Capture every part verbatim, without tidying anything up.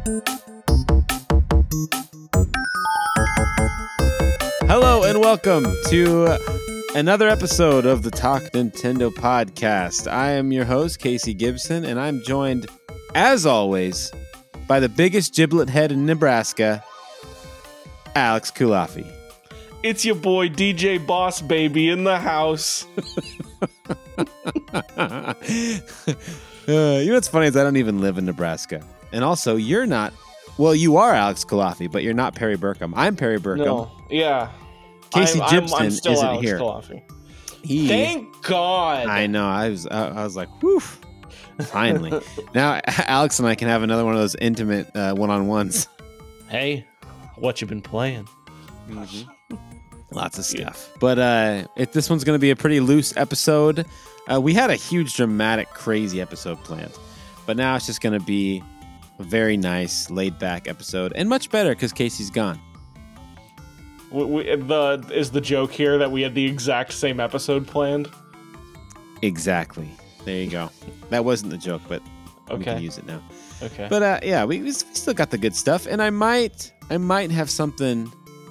Hello and welcome to another episode of the Talk Nintendo podcast. I am your host, Casey Gibson, and I'm joined, as always, by the biggest giblet head in Nebraska, Alex Kulafi. It's your boy, D J Boss Baby, in the house. uh, you know what's funny is I don't even live in Nebraska. And also, you're not, well, you are Alex Kulafi, but you're not Perry Burkham. I'm Perry Burkham. No, yeah. Casey I'm, Gibson I'm, I'm still isn't Alex here. Kulafi. He, Thank God. I know. I was I, I was like, whew. Finally. Now, Alex and I can have another one of those intimate uh, one-on-ones. Hey, what you been playing? Mm-hmm. Lots of stuff. Yeah. But uh, if this one's going to be a pretty loose episode. Uh, we had a huge, dramatic, crazy episode planned. But now it's just going to be a very nice, laid-back episode. And much better because Casey's gone. We, we, the Is the joke here that we had the exact same episode planned? Exactly. There you go. That wasn't the joke, but okay. We can use it now. Okay. But uh, yeah, we, we still got the good stuff. And I might, I might have something...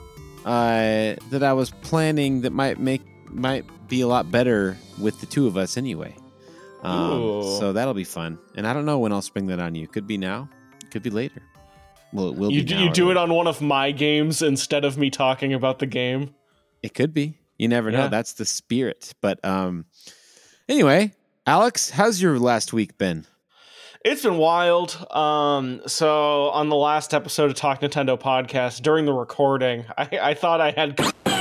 Uh, that I was planning that might make might be a lot better with the two of us anyway. Um, so that'll be fun. And I don't know when I'll spring that on you. Could be now. Could be later. Well, it will you be do, now You do or it on one of my games instead of me talking about the game? It could be. You never yeah. know. That's the spirit. But um, anyway, Alex, how's your last week been? It's been wild. Um, so on the last episode of Talk Nintendo podcast, during the recording, I, I thought I had.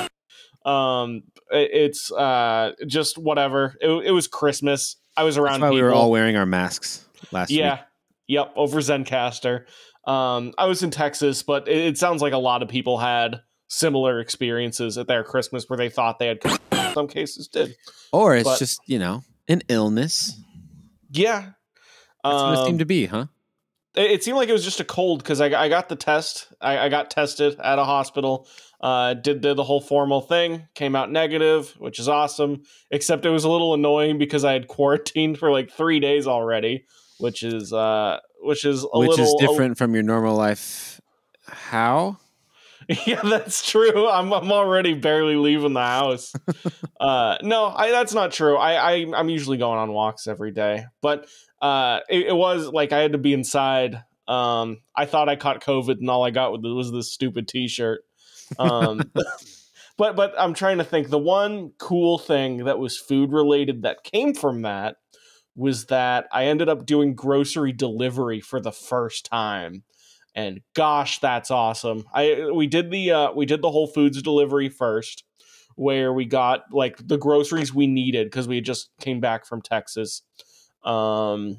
um, it, it's uh just whatever. It, it was Christmas. I was around. That's why people. we were all wearing our masks last yeah. week. Yeah. Yep. Over Zencaster. Um, I was in Texas, but it, it sounds like a lot of people had similar experiences at their Christmas where they thought they had. Some cases did. Or it's but, just you know an illness. Yeah. That's what it um, seemed to be, huh? It seemed like it was just a cold because I, I got the test. I, I got tested at a hospital. Uh, did, did the whole formal thing. Came out negative, which is awesome. Except it was a little annoying because I had quarantined for like three days already, which is uh, which is a which little is different a, from your normal life. How? Yeah, that's true. I'm I'm already barely leaving the house. uh, no, I, that's not true. I, I I'm usually going on walks every day, but. Uh, it, it was like I had to be inside. Um, I thought I caught COVID, and all I got was this stupid T-shirt. Um, but but I'm trying to think. The one cool thing that was food related that came from that was that I ended up doing grocery delivery for the first time, and gosh, that's awesome. I we did the uh, we did the Whole Foods delivery first, where we got like the groceries we needed because we just came back from Texas. Um,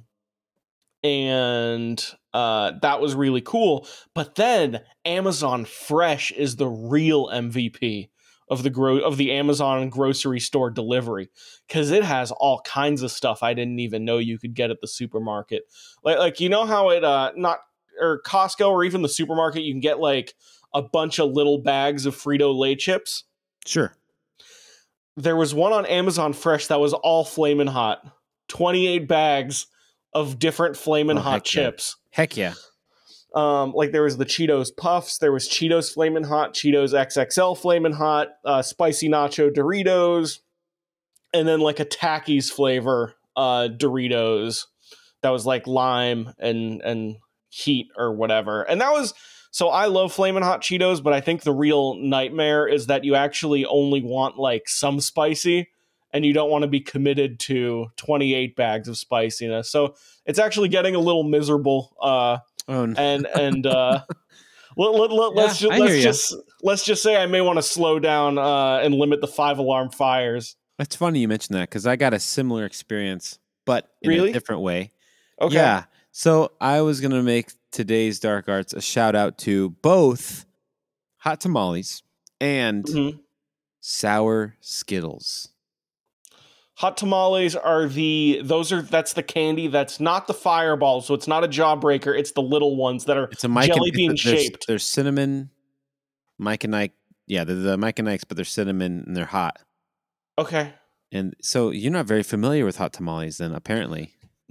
and, uh, that was really cool. But then Amazon Fresh is the real M V P of the gro- of the Amazon grocery store delivery. Cause it has all kinds of stuff I didn't even know you could get at the supermarket. Like, like, you know how it, uh, not, or Costco or even the supermarket, you can get like a bunch of little bags of Frito-Lay chips. Sure. There was one on Amazon Fresh that was all Flamin' Hot. twenty-eight bags of different Flamin' oh, Hot chips. Yeah. Heck yeah. Um, like there was the Cheetos Puffs, there was Cheetos Flamin' Hot, Cheetos X X L Flamin' Hot, uh, Spicy Nacho Doritos, and then like a Takis flavor uh, Doritos that was like lime and, and heat or whatever. And that was, so I love Flamin' Hot Cheetos, but I think the real nightmare is that you actually only want like some spicy. And you don't want to be committed to twenty-eight bags of spiciness. So it's actually getting a little miserable. Uh, oh, no. And and uh, let, let, let, let's, yeah, ju- let's just let's just say I may want to slow down uh, and limit the five alarm fires. That's funny you mentioned that because I got a similar experience, but in really? a different way. Okay. Yeah. So I was going to make today's Dark Arts a shout out to both hot tamales and mm-hmm. sour Skittles. Hot tamales are the, those are, that's the candy that's not the fireball, so it's not a jawbreaker, it's the little ones that are it's a Mike jelly and, bean they're, shaped. They're cinnamon, Mike and Ike, yeah, they're the Mike and Ikes, but they're cinnamon and they're hot. Okay. And so you're not very familiar with hot tamales then, apparently.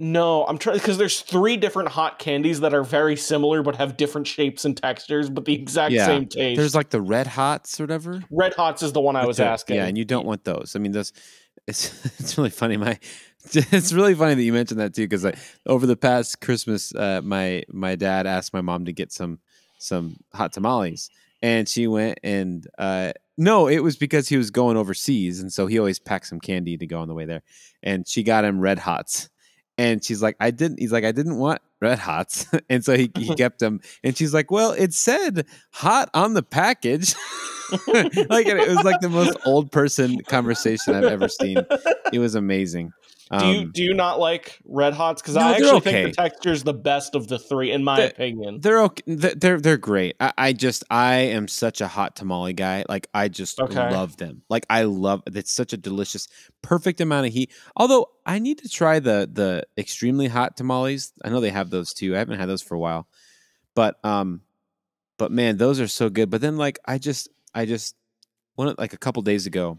No, I'm trying because there's three different hot candies that are very similar but have different shapes and textures, but the exact Yeah, same taste. there's like the Red Hots or whatever. Red Hots is the one I But was they're- asking. Yeah, and you don't want those. I mean, those. It's it's really funny. My it's really funny that you mentioned that too, because like over the past Christmas, uh, my my dad asked my mom to get some some hot tamales, and she went and uh, no, it was because he was going overseas, and so he always packed some candy to go on the way there, and she got him Red Hots, and she's like, I didn't. He's like, I didn't want Red Hots, and so he he kept them, and she's like, well, it said hot on the package. Like it was like the most old person conversation I've ever seen. It was amazing. Do you Um, do you not like Red Hots? Because No, I they're actually okay. think the texture is the best of the three, in my The- opinion. they're okay. They're they're, they're great. I, I just I am such a hot tamale guy. Like I just Okay. love them. Like I love. It's such a delicious, perfect amount of heat. Although I need to try the the extremely hot tamales. I know they have those too. I haven't had those for a while, but um, but man, those are so good. But then like I just I just one like a couple days ago,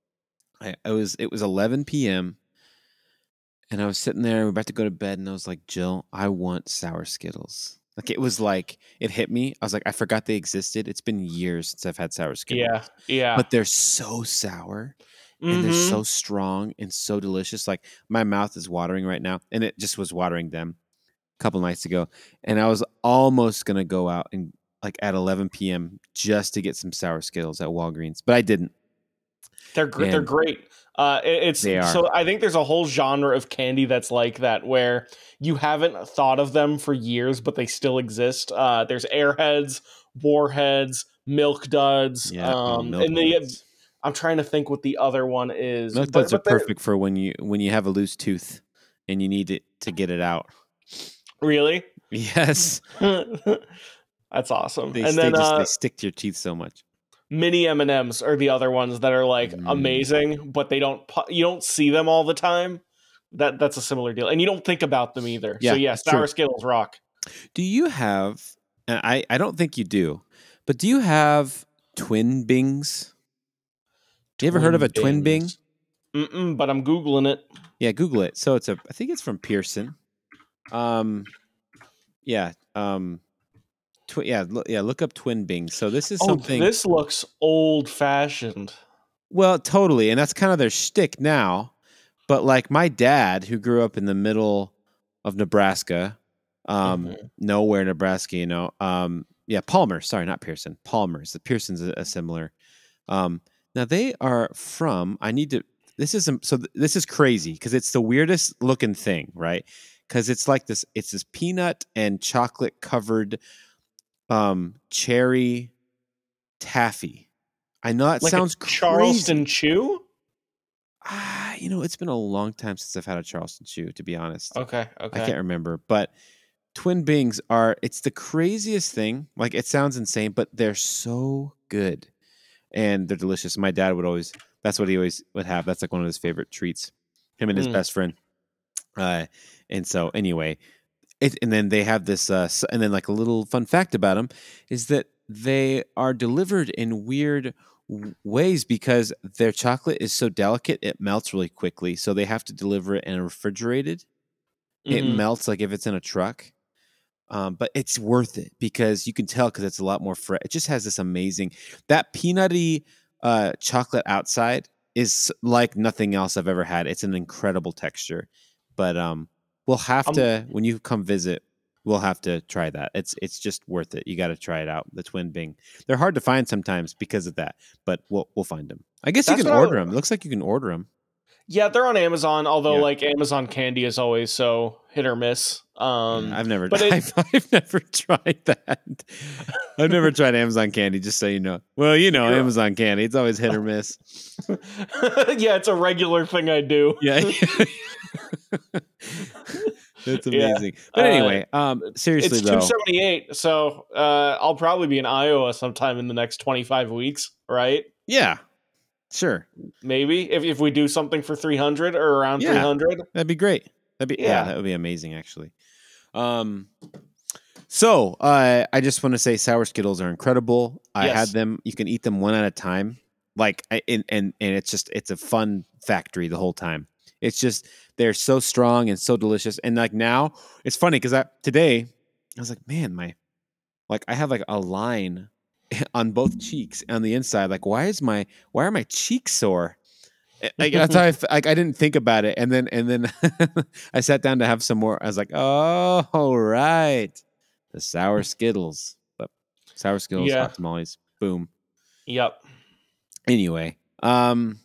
I, I was it was eleven p.m. and I was sitting there, we we're about to go to bed, and I was like, Jill, I want sour Skittles. Like it was like it hit me. I was like, I forgot they existed. It's been years since I've had sour Skittles. Yeah, yeah. But they're so sour and they're Mhm. so strong and so delicious. Like my mouth is watering right now, and it just was watering them a couple nights ago. And I was almost gonna go out and like at eleven p.m. just to get some sour Skittles at Walgreens, but I didn't. They're great. They're And great. Uh, it- it's They are. so I think there's a whole genre of candy that's like that, where you haven't thought of them for years, but they still exist. Uh, there's Airheads, Warheads, Milk Duds, Yeah, oh, um, Milk and the Duds. I'm trying to think what the other one is. Milk but, Duds are but they're- perfect for when you when you have a loose tooth and you need it to get it out. Really? Yes, That's awesome. they, and they then just uh, they stick to your teeth so much. mini M and M's are the other ones that are like Mm. amazing, but they don't pu- you don't see them all the time. That that's a similar deal, and you don't think about them either. Yeah, so yeah, it's sour true. Skittles rock. Do you have? And I I don't think you do, but do you have Twin Bings? You ever heard of a Twin Bing? Bings. Mm-mm, but I'm googling it. Yeah, Google it. So it's a I think it's from Pearson. Um, yeah. Um, twi- yeah, lo- yeah. Look up Twin Bings. So this is Oh, something. this looks old fashioned. Well, totally, and that's kind of their shtick now. But like my dad, who grew up in the middle of Nebraska, um, Mhm. nowhere Nebraska, you know, um, yeah, Palmer. Sorry, not Pearson. Palmer's. The Pearson's a, a similar. Um, now they are from. I need to. This is so. th- This is crazy because it's the weirdest looking thing, right? Because it's like this. It's this peanut and chocolate covered, um, cherry taffy. I know that Like sounds a Charleston crazy. Chew. Ah, you know, it's been a long time since I've had a Charleston Chew, to be honest. Okay, I okay. can't remember. But Twin Bings are, it's the craziest thing. Like, it sounds insane, but they're so good and they're delicious. My dad would always, that's what he always would have. That's like one of his favorite treats, him and his Mm. best friend. Uh, and so, anyway, it, and then they have this, uh, s- and then like a little fun fact about them is that they are delivered in weird w- ways because their chocolate is so delicate it melts really quickly, so they have to deliver it in a refrigerated. It Mhm. melts like if it's in a truck, um, but it's worth it because you can tell because it's a lot more fresh. It just has this amazing that peanutty uh, chocolate outside is like nothing else I've ever had. It's an incredible texture, but um, we'll have Um, to when you come visit. We'll have to try that. It's it's just worth it. You got to try it out. The Twin Bing. They're hard to find sometimes because of that, but we'll we'll find them. I guess you That's can what I- order them. It looks like you can order them. Yeah, they're on Amazon, although Yeah. like Amazon candy is always so hit or miss. Um, I've never, but it- I've, I've never tried that. I've never tried Amazon candy. Just so you know. Well, you know, Yeah. Amazon candy. It's always hit or miss. yeah, it's a regular thing I do. Yeah, that's Yeah. amazing. But Uh, anyway, um, seriously It's though, two seventy-eight, so uh, I'll probably be in Iowa sometime in the next twenty-five weeks, right? yeah, sure, Maybe if if we do something for three hundred or around Yeah. three hundred. that'd be great. That'd be yeah, Yeah. that would be amazing actually. Um, so uh, I just want to say sour Skittles are incredible. I Yes. had them. You can eat them one at a time. Like I, and and and it's just it's a fun factory the whole time. It's just they're so strong and so delicious. And like now, it's funny because I today I was like, man, my like I have like a line on both cheeks on the inside. Like, why is my why are my cheeks sore? Like, that's how I, like I didn't think about it, and then and then I sat down to have some more. I was like, oh, right, the sour Skittles, but sour Skittles, Yeah. hot tamales, boom. Yep. Anyway, um,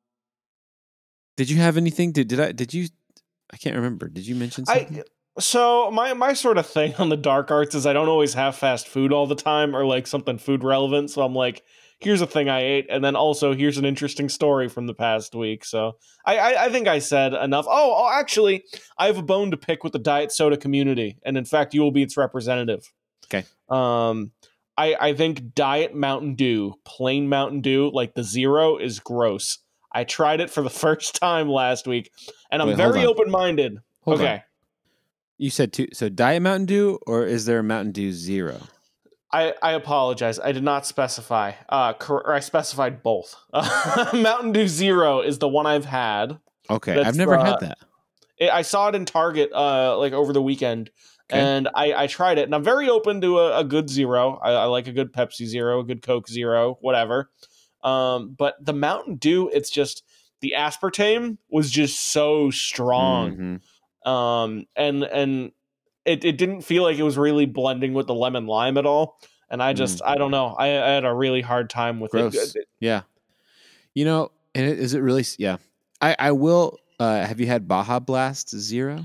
did you have anything? Did did I? Did you? I can't remember. Did you mention something? I so my my sort of thing on the dark arts is I don't always have fast food all the time or like something food relevant. So I'm like, here's a thing I ate, and then also here's an interesting story from the past week. So I I, I think I said enough. Oh, oh, actually, I have a bone to pick with the diet soda community, and in fact, you will be its representative. Okay. Um, I I think Diet Mountain Dew, plain Mountain Dew, like the zero, is gross. I tried it for the first time last week, and I'm Wait, hold very on. open minded. Hold Okay. on. You said two. So Diet Mountain Dew, or is there a Mountain Dew Zero? I, I apologize. I did not specify. Uh, cor- or I specified both. Uh, Mountain Dew Zero is the one I've had. Okay, That's, I've never uh, had that. It, I saw it in Target uh, like over the weekend, Okay. and I, I tried it. And I'm very open to a, a good Zero. I, I like a good Pepsi Zero, a good Coke Zero, whatever. Um, but the Mountain Dew, it's just the aspartame was just so strong. Mhm. Um, and and it, it didn't feel like it was really blending with the lemon lime at all. And I just, Mm. I don't know. I, I had a really hard time with Gross. it. Yeah. You know, and it, is it really? Yeah. I I will. Uh, have you had Baja Blast Zero?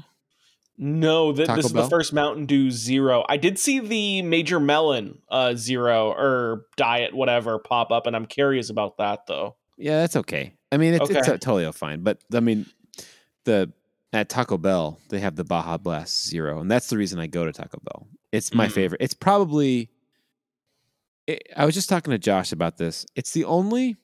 No, th- Taco this is Bell? the first Mountain Dew Zero. I did see the Major Melon uh, Zero or Diet, whatever, pop up, and I'm curious about that though. Yeah, that's okay. I mean, it's, it's Okay. totally fine. But I mean, the at Taco Bell they have the Baja Blast Zero, and that's the reason I go to Taco Bell. It's my Mm. favorite. It's probably. It, I was just talking to Josh about this. It's the only.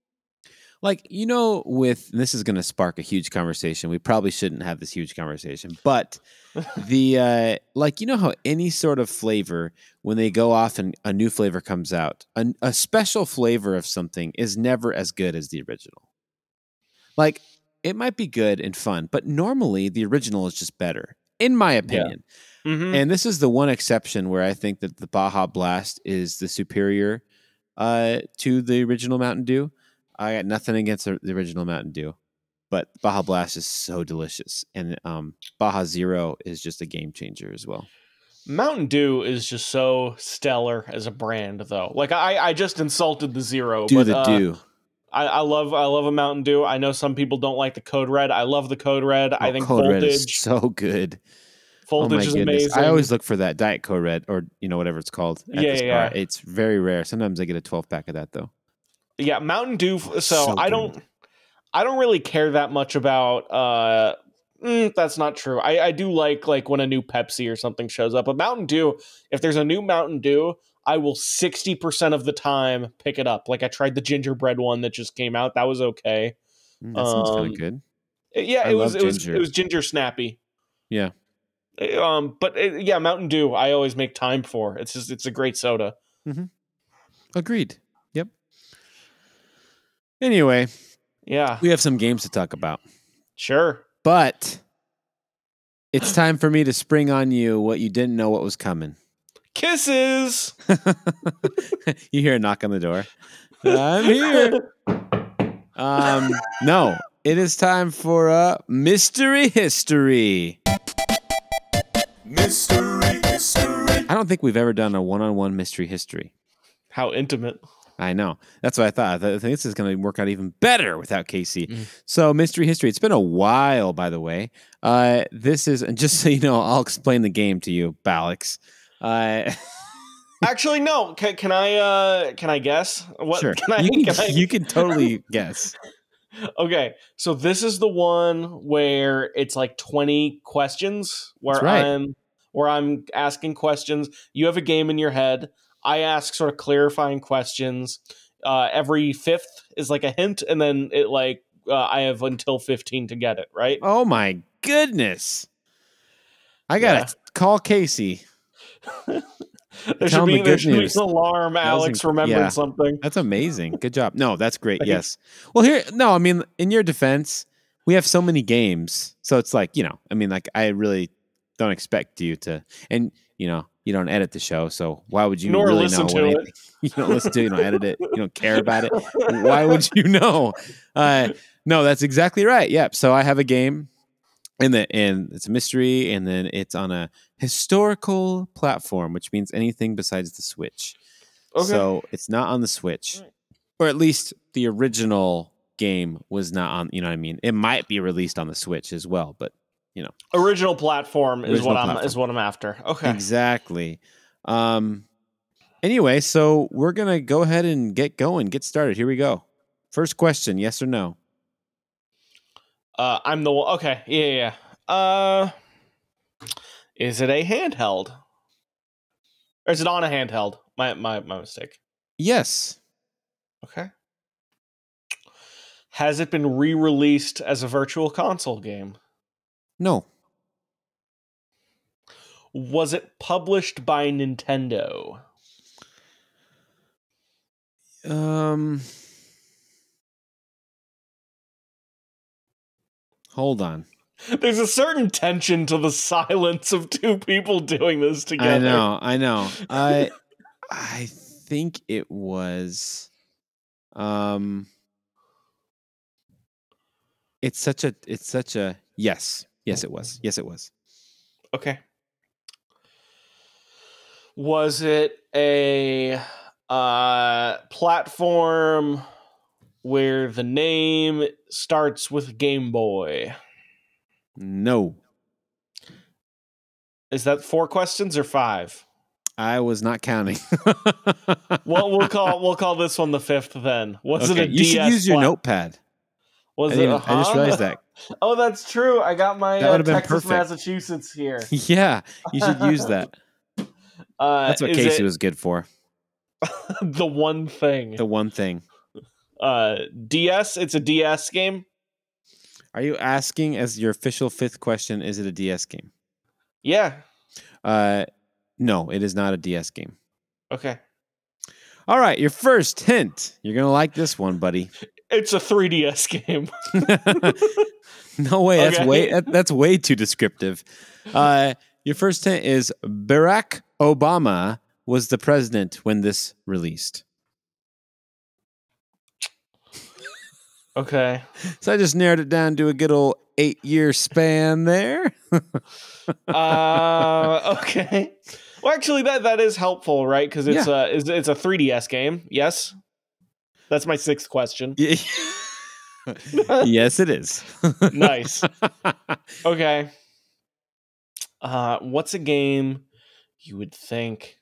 Like, you know, with and this is going to spark a huge conversation. We probably shouldn't have this huge conversation, but the uh, like, you know how any sort of flavor, when they go off and a new flavor comes out, a, a special flavor of something is never as good as the original. Like, it might be good and fun, but normally the original is just better, in my opinion. Mm-hmm. And this is the one exception where I think that the Baja Blast is the superior uh, to the original Mountain Dew. I got nothing against the the original Mountain Dew, but Baja Blast is so delicious, and um, Baja Zero is just a game changer as well. Mountain Dew is just so stellar as a brand, though. Like I, I just insulted the Zero, Do but the uh, Dew. I, I love, I love a Mountain Dew. I know some people don't like the Code Red. I love the Code Red. I Oh, think Code Red is voltage, so good. voltage Oh my is goodness! amazing. I always look for that Diet Code Red, or you know whatever it's called at Yeah, the store. yeah. It's very rare. Sometimes I get a twelve pack of that though. Yeah, Mountain Dew. So, So I good. don't, I don't really care that much about. Uh, mm, that's not true. I, I do like like when a new Pepsi or something shows up. But Mountain Dew, if there's a new Mountain Dew, I will sixty percent of the time pick it up. Like I tried the gingerbread one that just came out. That was okay. Mm, that sounds kind Um, of good. Yeah, I it was love it was ginger. it was ginger snappy. Yeah. Um, but it, yeah, Mountain Dew I always make time for. It's just it's a great soda. Agreed. Yep. Anyway, Yeah, we have some games to talk about, sure. but it's time for me to spring on you what you didn't know what was coming. Kisses. You hear a knock on the door. I'm here. Um, no, it is time for a mystery history. Mystery history. I don't think we've ever done a one-on-one mystery history. How intimate. I know. That's what I thought. I think this is going to work out even better without Casey. Mm. So, mystery history. It's been a while, by the way. Uh, this is, and just so you know, I'll explain the game to you, Balix. Uh, Actually, no. Can, can I? Uh, can I guess? What? sure. Can I, you, can, can I- you can totally guess. Okay, so this is the one where it's like twenty questions where That's right. I'm where I'm asking questions. You have a game in your head. I ask sort of clarifying questions. Uh, every fifth is like a hint, and then it like uh, I have until fifteen to get it right. Oh, my goodness. I got to Yeah. call Casey. There Tell should him be the there good should be news. an alarm. That was Alex inc- remembered yeah. something. That's amazing. Good job. No, that's great. Yes. Well, here, no, I mean, in your defense, we have so many games, so it's like, you know, I mean, like I really don't expect you to, and you know, you don't edit the show, so why would you Nor really listen know to what it. anything? You don't listen to it, you don't edit it, you don't care about it. Why would you know? Uh, no, that's exactly right. Yep. So I have a game, and the and it's a mystery, and then it's on a historical platform, which means anything besides the Switch. Okay. So it's not on the Switch, or at least the original game was not on. You know what I mean? It might be released on the Switch as well, but you know, Original platform is Original what I'm platform. is what I'm after. Okay. exactly. Um. Anyway, so we're gonna go ahead and get going, get started. Here we go. First question: yes or no? Uh, I'm the one. Okay. Yeah, yeah. yeah. Uh, is it a handheld? Or is it on a handheld? My my my mistake. Yes. Okay. Has it been re-released as a virtual console game? No. Was it published by Nintendo? Um. Hold on. There's a certain tension to the silence of two people doing this together. I know. I know. I I think it was. Um. It's such a. It's such a. Yes. Yes, it was. Yes, it was. Okay. Was it a uh, platform where the name starts with Game Boy? No. Is that four questions or five? I was not counting. Well, we'll call we'll call this one the fifth then. Was okay, it a you D S should use your plat- notepad. Was I, it? didn't- Uh-huh. I just realized that. Oh, that's true. I got my That uh, would've been Texas, perfect. Massachusetts here. Yeah, you should use that. Uh, That's what is Casey it was good for. the one thing? The one thing. Uh, D S. It's a D S game. Are you asking as your official fifth question? Is it a D S game? Yeah. Uh, no, it is not a D S game. Okay. All right, your first hint. You're gonna like this one, buddy. It's a three D S game. No way. That's Okay. way. That, that's way too descriptive. Uh, your first hint is Barack Obama was the president when this released. Okay. So I just narrowed it down to a good old eight-year span there. uh. Okay. Well, actually, that that is helpful, right? Because it's Yeah. a it's, it's a three D S game. Yes. That's my sixth question. Yes, it is. Nice. Okay. Uh, what's a game you would think?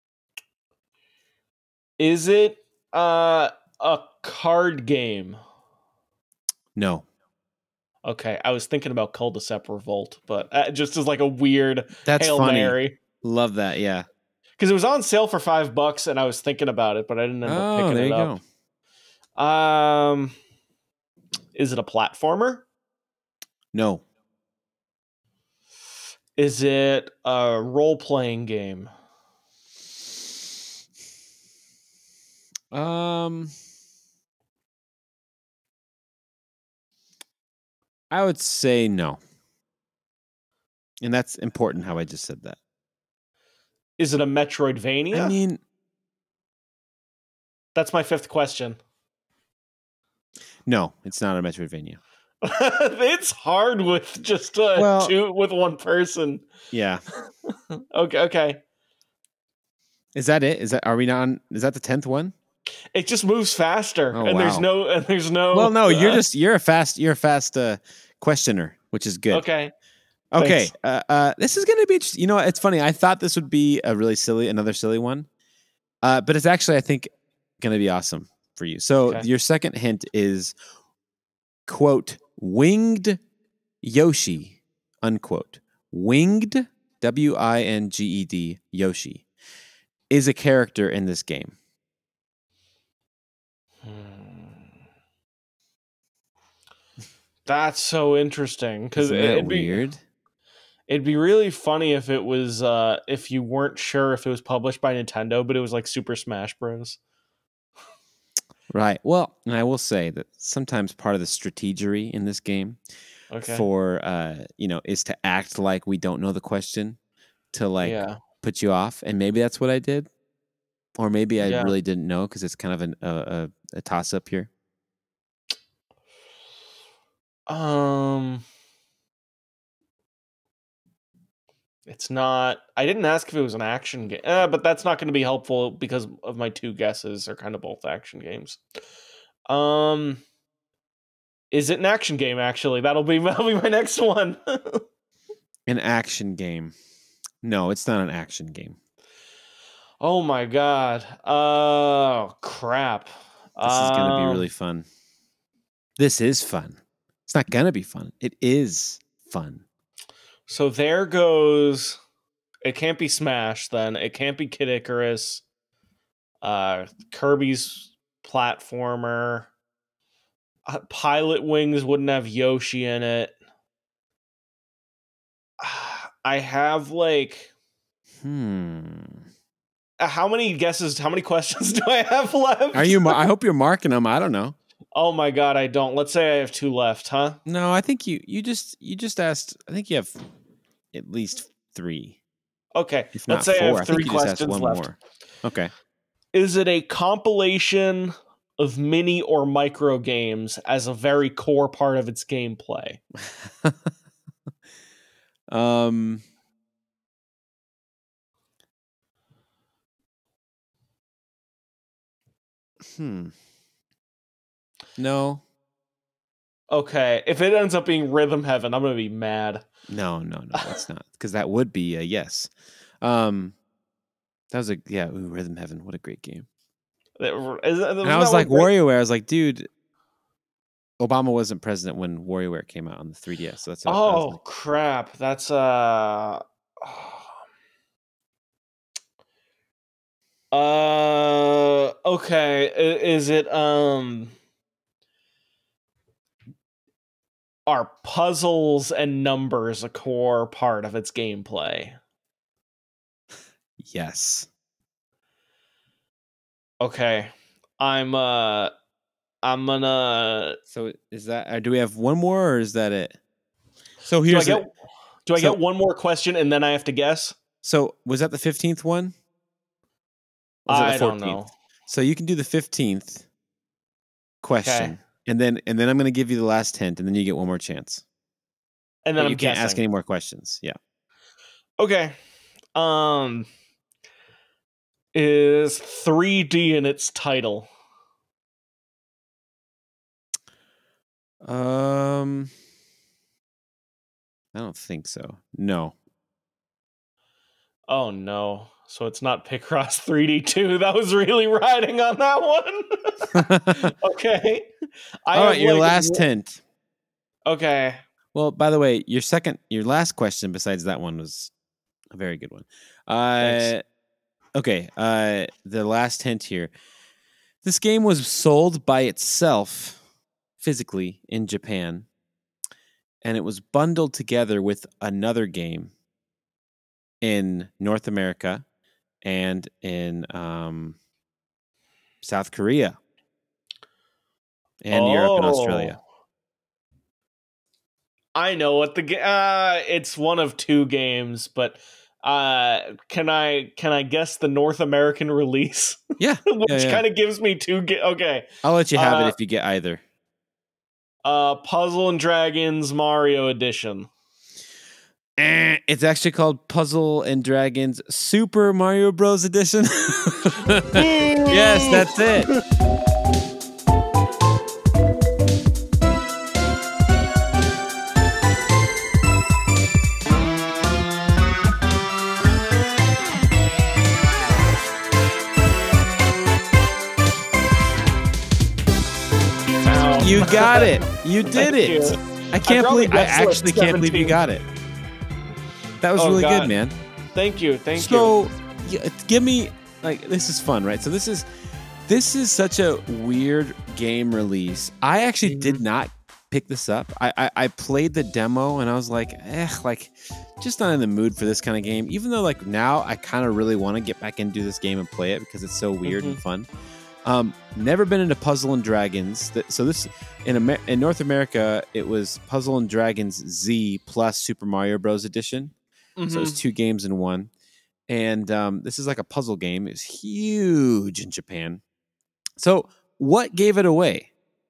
Is it uh a card game? No. Okay, I was thinking about Cul-de-sac Revolt, but uh, just as like a weird That's Hail funny. Mary. Love that. Yeah. Because it was on sale for five bucks, and I was thinking about it, but I didn't end up Oh, picking there it you up. go. Um, is it a platformer? No. Is it a role-playing game? Um, I would say no. And that's important how I just said that. Is it a Metroidvania? I mean, That's my fifth question. no, it's not a Metroidvania. It's hard with just uh, Well- two with one person. Yeah. Okay, okay. Is that it? Is that are we not on, is that the tenth one? It just moves faster, Oh, and there's wow. no, and there's no. Well, no, you're uh, just you're a fast you're a fast uh, questioner, which is good. okay. Okay. Thanks. Uh, uh, this is going to be, interesting. You know, it's funny. I thought this would be a really silly, another silly one. Uh, but it's actually, I think, going to be awesome for you. So Okay. your second hint is, quote, winged Yoshi, unquote. Winged, W I N G E D, Yoshi, is a character in this game. Hmm. That's so interesting because Isn't that it'd be weird? it'd be really funny if it was uh if you weren't sure if it was published by Nintendo, but it was like Super Smash Bros. Right. Well, and I will say that sometimes part of the strategery in this game Okay. for uh, you know, is to act like we don't know the question to like Yeah. put you off, and maybe that's what I did, or maybe I Yeah. really didn't know because it's kind of an, a, a, a toss up here. Um, it's not. I didn't ask if it was an action game, uh, but that's not going to be helpful because of my two guesses are kind of both action games. Um, is it an action game? Actually, that'll be that'll be my next one. An action game? No, it's not an action game. Oh my god! Oh crap! This is going to be Um, really fun. This is fun. It's not going to be fun. It is fun. So there goes. It can't be Smash. Then it can't be Kid Icarus. Uh, Kirby's platformer. Uh, Pilot Wings wouldn't have Yoshi in it. I have like. Hmm. How many guesses? How many questions do I have left? Are you? Mar- I hope you're marking them. I don't know. Oh my god, I don't. Let's say I have two left, huh? No, I think you you just you just asked. I think you have at least three. Okay, If not let's say four. I have I think three you just asked questions one left. more. Okay. Is it a compilation of mini or micro games as a very core part of its gameplay? um. Hmm. No. Okay, if it ends up being Rhythm Heaven, I'm gonna be mad. No, no, no, that's not, because that would be a yes. Um, that was a yeah. Ooh, Rhythm Heaven, what a great game! Is, is And I was like WarioWare. I was like, dude, Obama wasn't president when WarioWare came out on the three D S. So that's what I was Oh like. crap! That's uh. Uh. Okay. I- Is it um? Are puzzles and numbers a core part of its gameplay? Yes. Okay. I'm uh I'm gonna So is that? Uh, do we have one more, or is that it? So do I here's get a, do I so, get one more question and then I have to guess? So was that the fifteenth one? Or was that I the don't fourteenth? know. So you can do the fifteenth question, Okay. and then and then I'm going to give you the last hint, and then you get one more chance. And then But I'm you can't guessing. ask any more questions. Yeah. Okay. Um is three D in its title? Um, I don't think so. No. Oh no. So it's not Picross three D two. That was really riding on that one. Okay. I All have right, your like last w- hint. Okay. Well, by the way, your second, your last question besides that one was a very good one. Thanks. Uh, okay. Uh, the last hint here. This game was sold by itself physically in Japan, and it was bundled together with another game in North America and in um, South Korea and Oh. Europe and Australia. I know what the ga- uh it's one of two games, but uh can I can I guess the North American release? Yeah, Which yeah, yeah. kind of gives me two ga- okay. I'll let you have Uh, it if you get either. Uh Puzzle and Dragons Mario Edition. Eh, it's actually called Puzzle and Dragons Super Mario Bros. Edition. Yes, that's it. Ow. You got it. You did Thank it. you. I can't probably believe I guessed like actually can't believe you seventeen. got it. That was Oh, really God. good, man. Thank you. Thank so, you. yeah, give me like this is fun, right? So this is this is such a weird game release. I actually Mm-hmm. did not pick this up. I, I I played the demo and I was like, eh, like just not in the mood for this kind of game. Even though like now I kind of really want to get back into this game and play it because it's so weird Mm-hmm. and fun. Um, never been into Puzzle and Dragons. So this in Amer- in North America, it was Puzzle and Dragons Z plus Super Mario Bros. Edition. Mm-hmm. So it's two games in one. And um, this is like a puzzle game. It's huge in Japan. So what gave it away?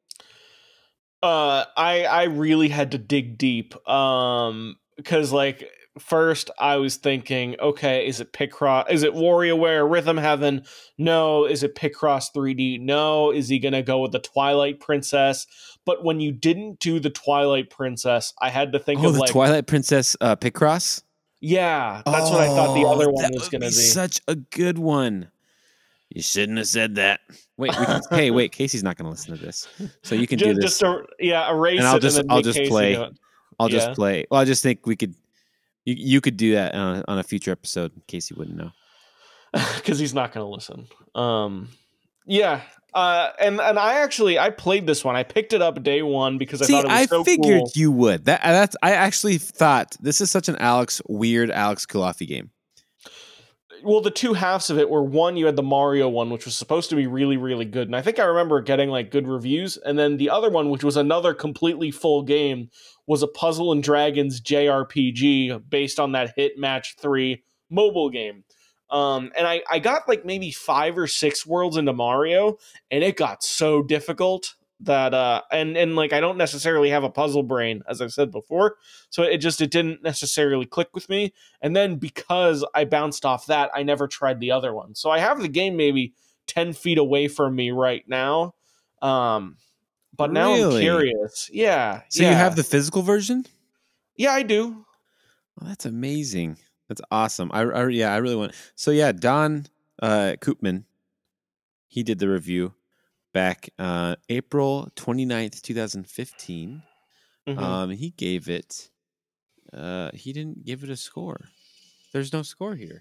Uh, I I really had to dig deep. Um, because like. First, I was thinking, okay, is it Picross? Is it WarioWare Rhythm Heaven? No. Is it Picross three D? No. Is he going to go with the Twilight Princess? But when you didn't do the Twilight Princess, I had to think oh, of the like... Twilight Princess uh, Picross? Yeah, that's oh, what I thought the other one was going to be. Such a good one. You shouldn't have said that. Wait, we can, hey, wait, Casey's not going to listen to this. So you can just, do this. Just a, yeah, erase and I'll it just, and then I'll make just Casey play. do it. I'll yeah. just play. Well, I just think we could... You you could do that on a, on a future episode in case you wouldn't know. Because he's not going to listen. Um, yeah. Uh, and, and I actually, I played this one. I picked it up day one because I See, thought it was I so figured cool. you would. That that's. I actually thought this is such an Alex, weird Alex Kulafi game. Well, the two halves of it were, one, you had the Mario one, which was supposed to be really, really good. And I think I remember getting like good reviews. And then the other one, which was another completely full game, was a Puzzle and Dragons J R P G based on that hit Match three mobile game. Um, and I, I got like maybe five or six worlds into Mario, and it got so difficult that, uh, and, and like, I don't necessarily have a puzzle brain, as I've said before. So it just, it didn't necessarily click with me. And then because I bounced off that, I never tried the other one. So I have the game maybe ten feet away from me right now. Um, But now really? I'm curious. Yeah. So yeah. you have the physical version? Yeah, I do. Well, that's amazing. That's awesome. I, I yeah, I really want. So yeah, Don uh, Koopman, he did the review back uh, April twenty-ninth, twenty fifteen. Mm-hmm. Um, he gave it. Uh, he didn't give it a score. There's no score here.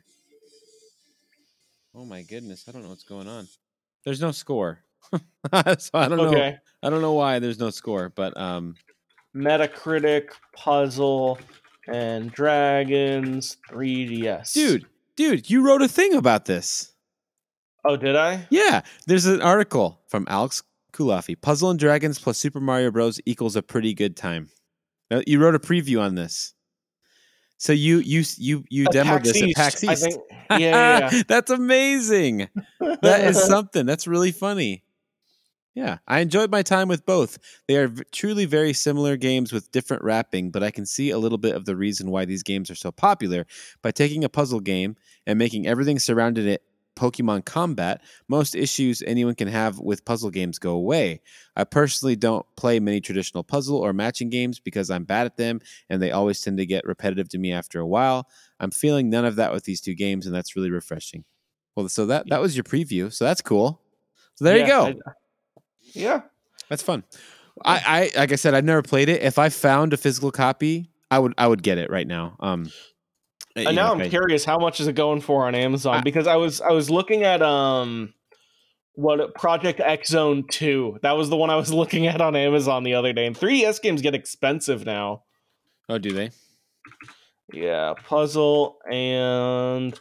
Oh my goodness! I don't know what's going on. There's no score. So I don't okay. know. I don't know why there's no score, but um, Metacritic, Puzzle and Dragons, three D S. Dude, dude, you wrote a thing about this. Oh, did I? Yeah, there's an article from Alex Kulafi. Puzzle and Dragons plus Super Mario Bros. Equals a pretty good time. You wrote a preview on this. So you you you you at demoed PAX this East, at PAX East. I think. Yeah, yeah, yeah. That's amazing. That is something. That's really funny. Yeah, I enjoyed my time with both. They are v- truly very similar games with different wrapping, but I can see a little bit of the reason why these games are so popular. By taking a puzzle game and making everything surrounding it Pokemon combat, most issues anyone can have with puzzle games go away. I personally don't play many traditional puzzle or matching games because I'm bad at them, and they always tend to get repetitive to me after a while. I'm feeling none of that with these two games, and that's really refreshing. Well, so that, that was your preview, so that's cool. So there yeah, you go. I, yeah. That's fun. I, I like I said, I've never played it. If I found a physical copy, I would I would get it right now. Um And now know, I'm I, curious, how much is it going for on Amazon? I, because I was I was looking at um what Project X Zone two. That was the one I was looking at on Amazon the other day. And three D S games get expensive now. Oh, do they? Yeah, Puzzle and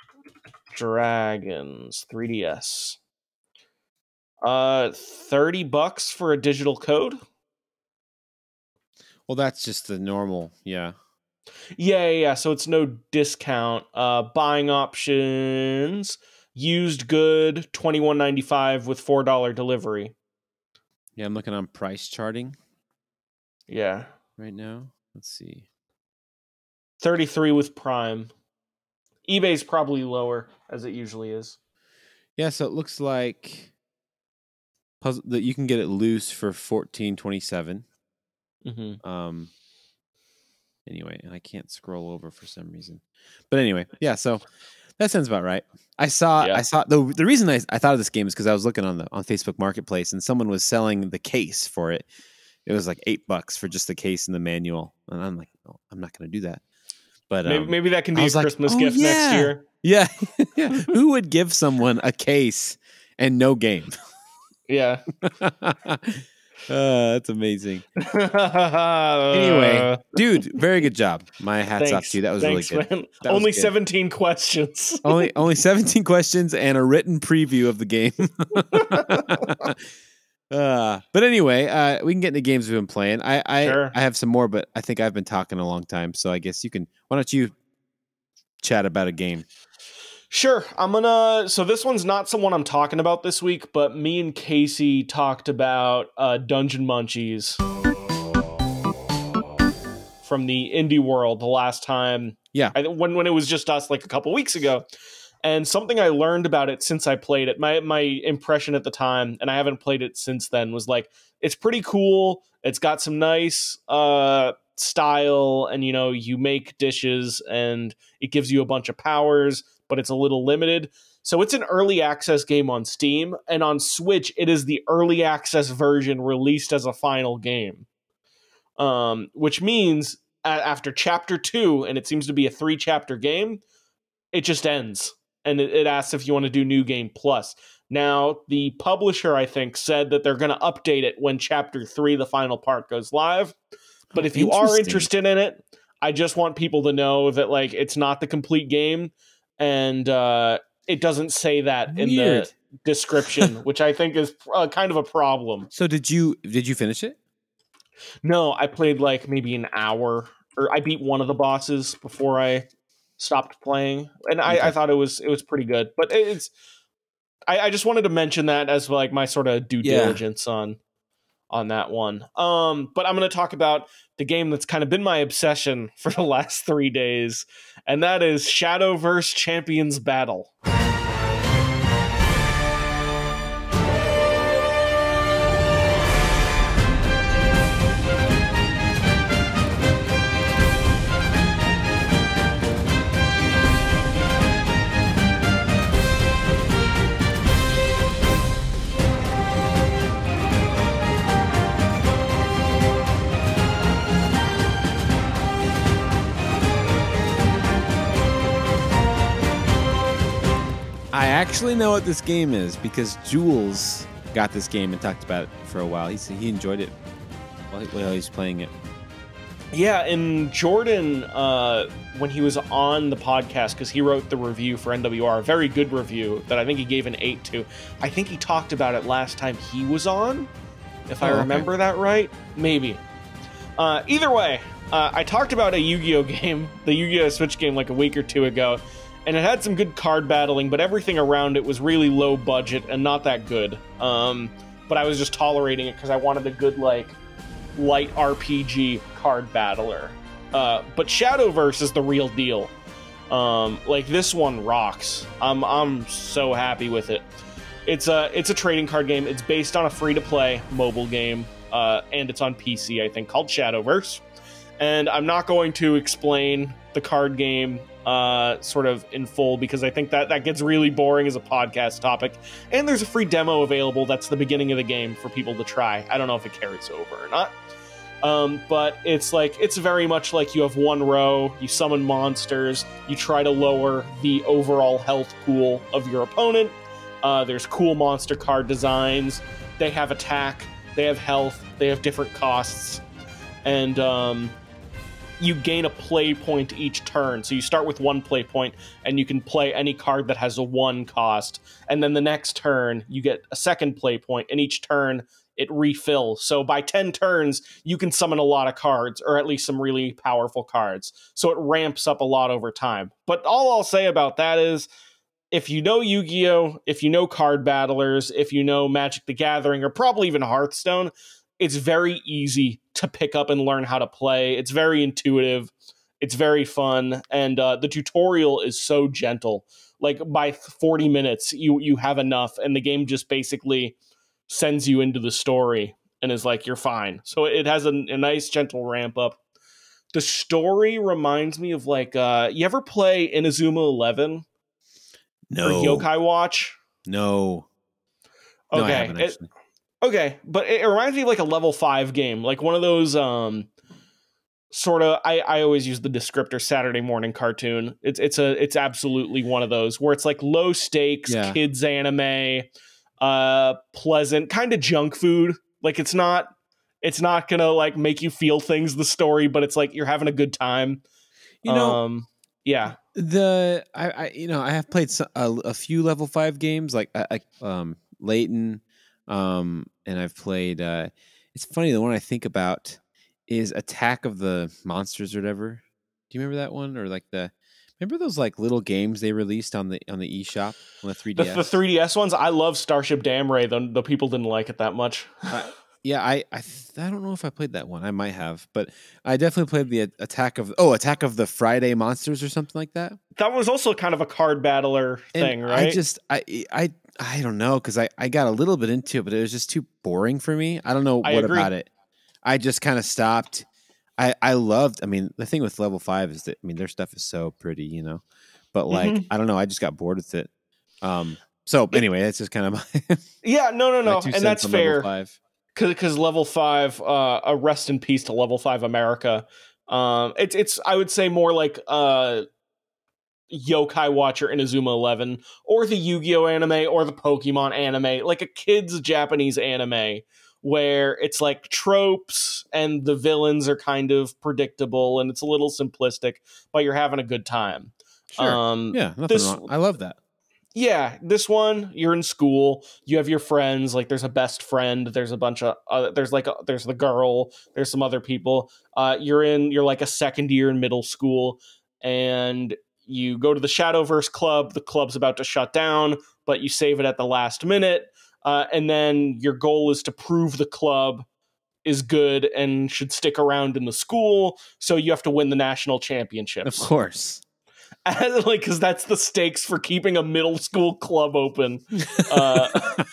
Dragons three D S. Uh, thirty bucks for a digital code. Well, that's just the normal, yeah. Yeah, yeah, yeah. So it's no discount. Uh, buying options, used good, twenty-one ninety-five with four dollar delivery. Yeah, I'm looking on price charting. Yeah. Right now, let's see. thirty-three with Prime. eBay's probably lower, as it usually is. Yeah, so it looks like puzzle that you can get it loose for fourteen twenty-seven. Mm-hmm. Um. Anyway, and I can't scroll over for some reason, but anyway, yeah. So that sounds about right. I saw. Yeah. I saw the the reason I, I thought of this game is because I was looking on the on Facebook Marketplace and someone was selling the case for it. It was like eight bucks for just the case and the manual, and I'm like, oh, I'm not going to do that. But maybe, um, maybe that can be a Christmas like, gift oh, yeah. next year. Yeah, yeah. Who would give someone a case and no game? Yeah. Uh, that's amazing. Anyway, dude, very good job. My hat's Thanks. off to you. That was Thanks, really good. Man. That was only good. seventeen questions. only only seventeen questions and a written preview of the game. uh, but anyway, uh, we can get into games we've been playing. I I, Sure. I have some more, but I think I've been talking a long time, so I guess you can. Why don't you chat about a game? Sure. I'm gonna. So this one's not someone I'm talking about this week, but me and Casey talked about uh, Dungeon Munchies from the indie world the last time. Yeah. I, when when it was just us, like a couple weeks ago, and something I learned about it since I played it. My my impression at the time, and I haven't played it since then, was like it's pretty cool. It's got some nice uh, style, and you know you make dishes, and it gives you a bunch of powers, but it's a little limited. So it's an early access game on Steam, and on Switch, it is the early access version released as a final game. Um, which means a- after chapter two, and it seems to be a three chapter game, it just ends. And it, it asks if you want to do New Game Plus. Now, the publisher, I think, said that they're going to update it when chapter three, the final part, goes live. But Oh, if you are interesting. interested in it, I just want people to know that like it's not the complete game, and uh, it doesn't say that in Weird. the description, which I think is uh, kind of a problem. So did you did you finish it? No, I played like maybe an hour, or I beat one of the bosses before I stopped playing, and I, Okay. I thought it was it was pretty good. But it's I, I just wanted to mention that as like my sort of due Yeah. diligence on on that one. Um, but I'm going to talk about the game that's kind of been my obsession for the last three days, and that is Shadowverse Champions Battle. I actually know what this game is because Jules got this game and talked about it for a while. He said he enjoyed it while he, while he was playing it. Yeah, and Jordan, uh, when he was on the podcast, because he wrote the review for N W R, a very good review that I think he gave an eight to. I think he talked about it last time he was on, if I Oh, okay. remember that right. Maybe. Uh, either way, uh, I talked about a Yu-Gi-Oh game, the Yu-Gi-Oh Switch game, like a week or two ago, and it had some good card battling, but everything around it was really low budget and not that good. Um, but I was just tolerating it because I wanted a good, like, light R P G card battler. Uh, but Shadowverse is the real deal. Um, like, this one rocks. I'm I'm so happy with it. It's a it's a trading card game. It's based on a free-to-play mobile game, uh, and it's on P C, I think, called Shadowverse. And I'm not going to explain the card game uh, sort of in full because I think that that gets really boring as a podcast topic. And there's a free demo available that's the beginning of the game for people to try. I don't know if it carries over or not. Um, but it's like it's very much like you have one row, you summon monsters, you try to lower the overall health pool of your opponent. Uh, there's cool monster card designs. They have attack, they have health, they have different costs. And um, you gain a play point each turn. So you start with one play point, and you can play any card that has a one cost. And then the next turn, you get a second play point, and each turn it refills. So by ten turns, you can summon a lot of cards, or at least some really powerful cards. So it ramps up a lot over time. But all I'll say about that is, if you know Yu-Gi-Oh!, if you know card battlers, if you know Magic the Gathering, or probably even Hearthstone, it's very easy to pick up and learn how to play. It's very intuitive. It's very fun. And uh, the tutorial is so gentle. Like, by forty minutes, you you have enough, and the game just basically sends you into the story and is like, you're fine. So it has a, a nice, gentle ramp up. The story reminds me of, like, uh, you ever play Inazuma eleven? No. Or Yokai Watch? No. No, I Okay. haven't It- actually. okay, but it, it reminds me of like a level five game, like one of those um sort of I, I always use the descriptor Saturday morning cartoon. It's it's a it's absolutely one of those where it's like low stakes, Yeah. kids anime, uh pleasant, kind of junk food, Like it's not it's not gonna like make you feel things, the story, but it's like you're having a good time. You know, um, yeah. the I, I you know I have played so, a, a few level five games like I, I um Layton, um, and I've played. Uh, it's funny, the one I think about is Attack of the Monsters or whatever. Do you remember that one, or like the remember those like little games they released on the on the eShop on the The, 3DS? the three D S ones, I love Starship Damray. The, the people didn't like it that much. Uh, yeah, I I, th- I don't know if I played that one. I might have, but I definitely played the A- Attack of oh Attack of the Friday Monsters or something like that. That was also kind of a card battler And thing, I right? just I I I don't know because I I got a little bit into it, but it was just too boring for me. I don't know I what agree. about it. I just kind of stopped. I I loved. I mean, the thing with level five is that I mean their stuff is so pretty, you know. But like Mhm. I don't know, I just got bored with it. Um. So It- anyway, that's just kind of my yeah, no, no, my no, two and cents that's on level fair. five. Because level five, uh, a rest in peace to level five America. Um, it's it's I would say more like uh, Yokai Watcher Inazuma Eleven, or the Yu-Gi-Oh anime, or the Pokemon anime, like a kids Japanese anime where it's like tropes and the villains are kind of predictable and it's a little simplistic, but you're having a good time. Sure. Um, Yeah, nothing this wrong. I love that. yeah, this one, you're in school, you have your friends, like there's a best friend, there's a bunch of uh, there's like a, there's the girl, there's some other people. Uh you're in you're like a second year in middle school, and you go to the Shadowverse club. The club's about to shut down, but you save it at the last minute. Uh, and then your goal is to prove the club is good and should stick around in the school, so you have to win the national Of championships. course. Like, because that's the stakes for keeping a middle school club open. Uh,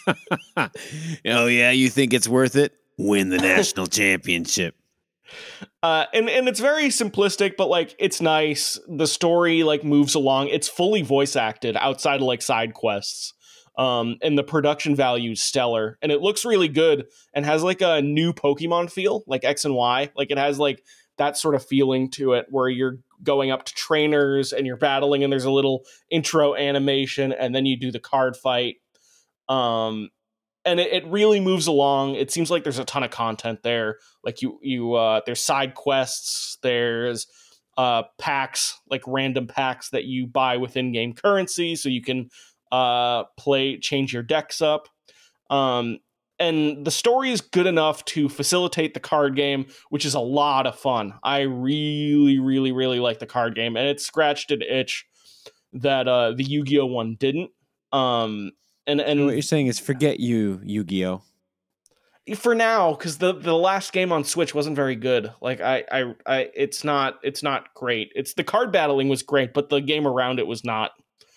oh yeah, you think it's worth it? Win the national championship. uh, and and it's very simplistic, but like it's nice. The story like moves along. It's fully voice acted outside of like side quests. Um, and the production value is stellar, and it looks really good, and has like a new Pokemon feel, like X and Y. Like it has like that sort of feeling to it, where you're going up to trainers and you're battling, and there's a little intro animation, and then you do the card fight. Um, and it, it really moves along. It seems like there's a ton of content there. Like you, you, uh, there's side quests. There's uh, packs, like random packs that you buy with in-game currency, so you can uh, play, change your decks up. Um, and the story is good enough to facilitate the card game, which is a lot of fun. I really, really, really like the card game, and it scratched an itch that uh, the Yu-Gi-Oh one didn't. Um, and and So what you're saying is forget you, Yu-Gi-Oh. for now, because the the last game on Switch wasn't very good. Like I, I I it's not it's not great. It's the card battling was great, but the game around it was not.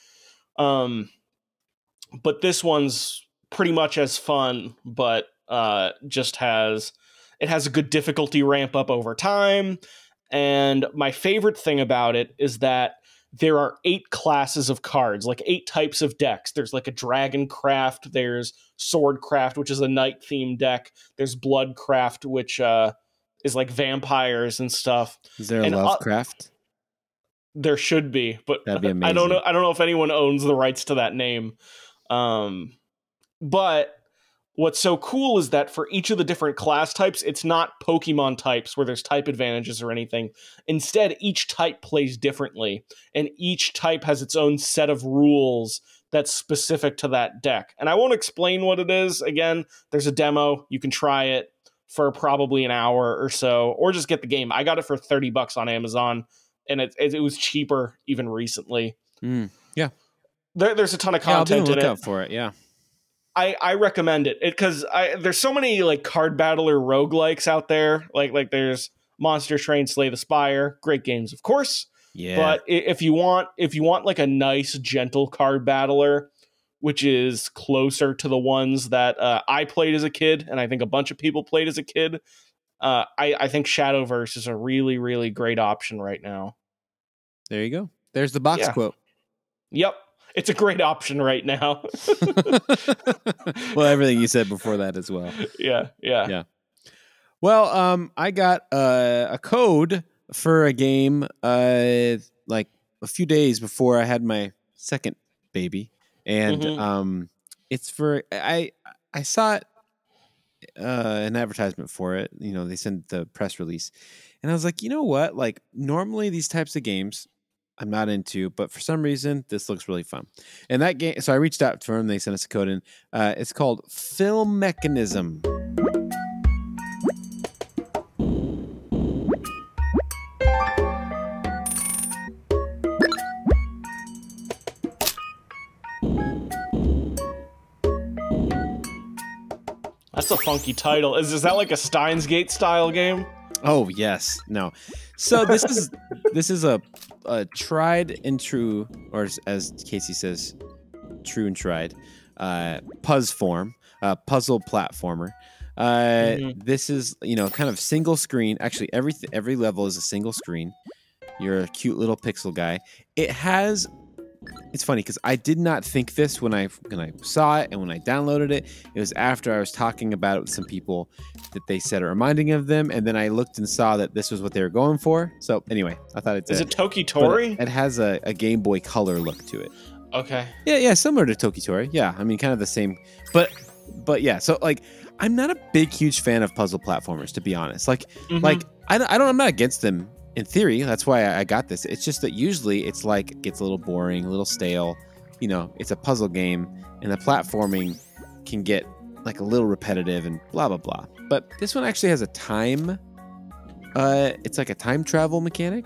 Um, but this one's pretty much as fun, but uh, just has it has a good difficulty ramp up over time. And my favorite thing about it is that there are eight classes of cards, like eight types of decks. There's like a Dragon Craft, there's Sword Craft, which is a night themed deck. There's Blood Craft, which uh, is like vampires and stuff. Is there a And uh, Lovecraft? there should be, but That'd be I don't know. amazing. I don't know if anyone owns the rights to that name. Um, but what's so cool is that for each of the different class types, it's not Pokemon types where there's type advantages or anything. Instead, each type plays differently, and each type has its own set of rules that's specific to that deck. And I won't explain what it is. Again, there's a demo. You can try it for probably an hour or so, or just get the game. I got it for thirty bucks on Amazon, and it, it, it was cheaper even recently. Mm, yeah. There, there's a ton of Yeah, I'll be on content the in it. lookout for it. Yeah. I, I recommend it because I there's so many like card battler roguelikes out there. Like like there's Monster Train, Slay the Spire, great games, of course. Yeah. But if you want if you want like a nice gentle card battler, which is closer to the ones that uh, I played as a kid, and I think a bunch of people played as a kid, uh, I I think Shadowverse is a really really great option right now. There you go. There's the box Yeah. quote. Yep. It's a great option right now. Well, everything you said before that as well. Yeah, yeah. Yeah. Well, um, I got uh, a code for a game uh, like a few days before I had my second baby, and Mhm. um, it's for I I saw it uh, an advertisement for it. You know, they sent the press release, and I was like, you know what? Like normally these types of games I'm not into, but for some reason this looks really fun. And that game, so I reached out to them. They sent us a code in. Uh, it's called Film Mechanism. That's a funky title. Is is that like a Steins Gate style game? Oh yes, no. So this is this is a, a tried and true, or as- as Casey says, true and tried, uh, Puzz form, uh, puzzle platformer. Uh, Mhm. This is you know kind of single screen. Actually, every every level is a single screen. You're a cute little pixel guy. It has. It's funny because I did not think this when I when I saw it and when I downloaded it. It was after I was talking about it with some people that they said are reminding of them, and then I looked and saw that this was what they were going for. So anyway, I thought it's Is a, it Toki but Tori? it has a, a Game Boy Color look to it. Okay. Yeah, yeah, similar to Toki Tori. Yeah, I mean, kind of the same, but but yeah. So like, I'm not a big, huge fan of puzzle platformers, to be honest. Like, Mhm. like I, don't- I don't, I'm not against them in theory. That's why I, I got this. It's just that usually it's like it gets a little boring, a little stale. You know, it's a puzzle game, and the platforming can get like a little repetitive and blah blah blah. But this one actually has a time. Uh, it's like a time travel mechanic.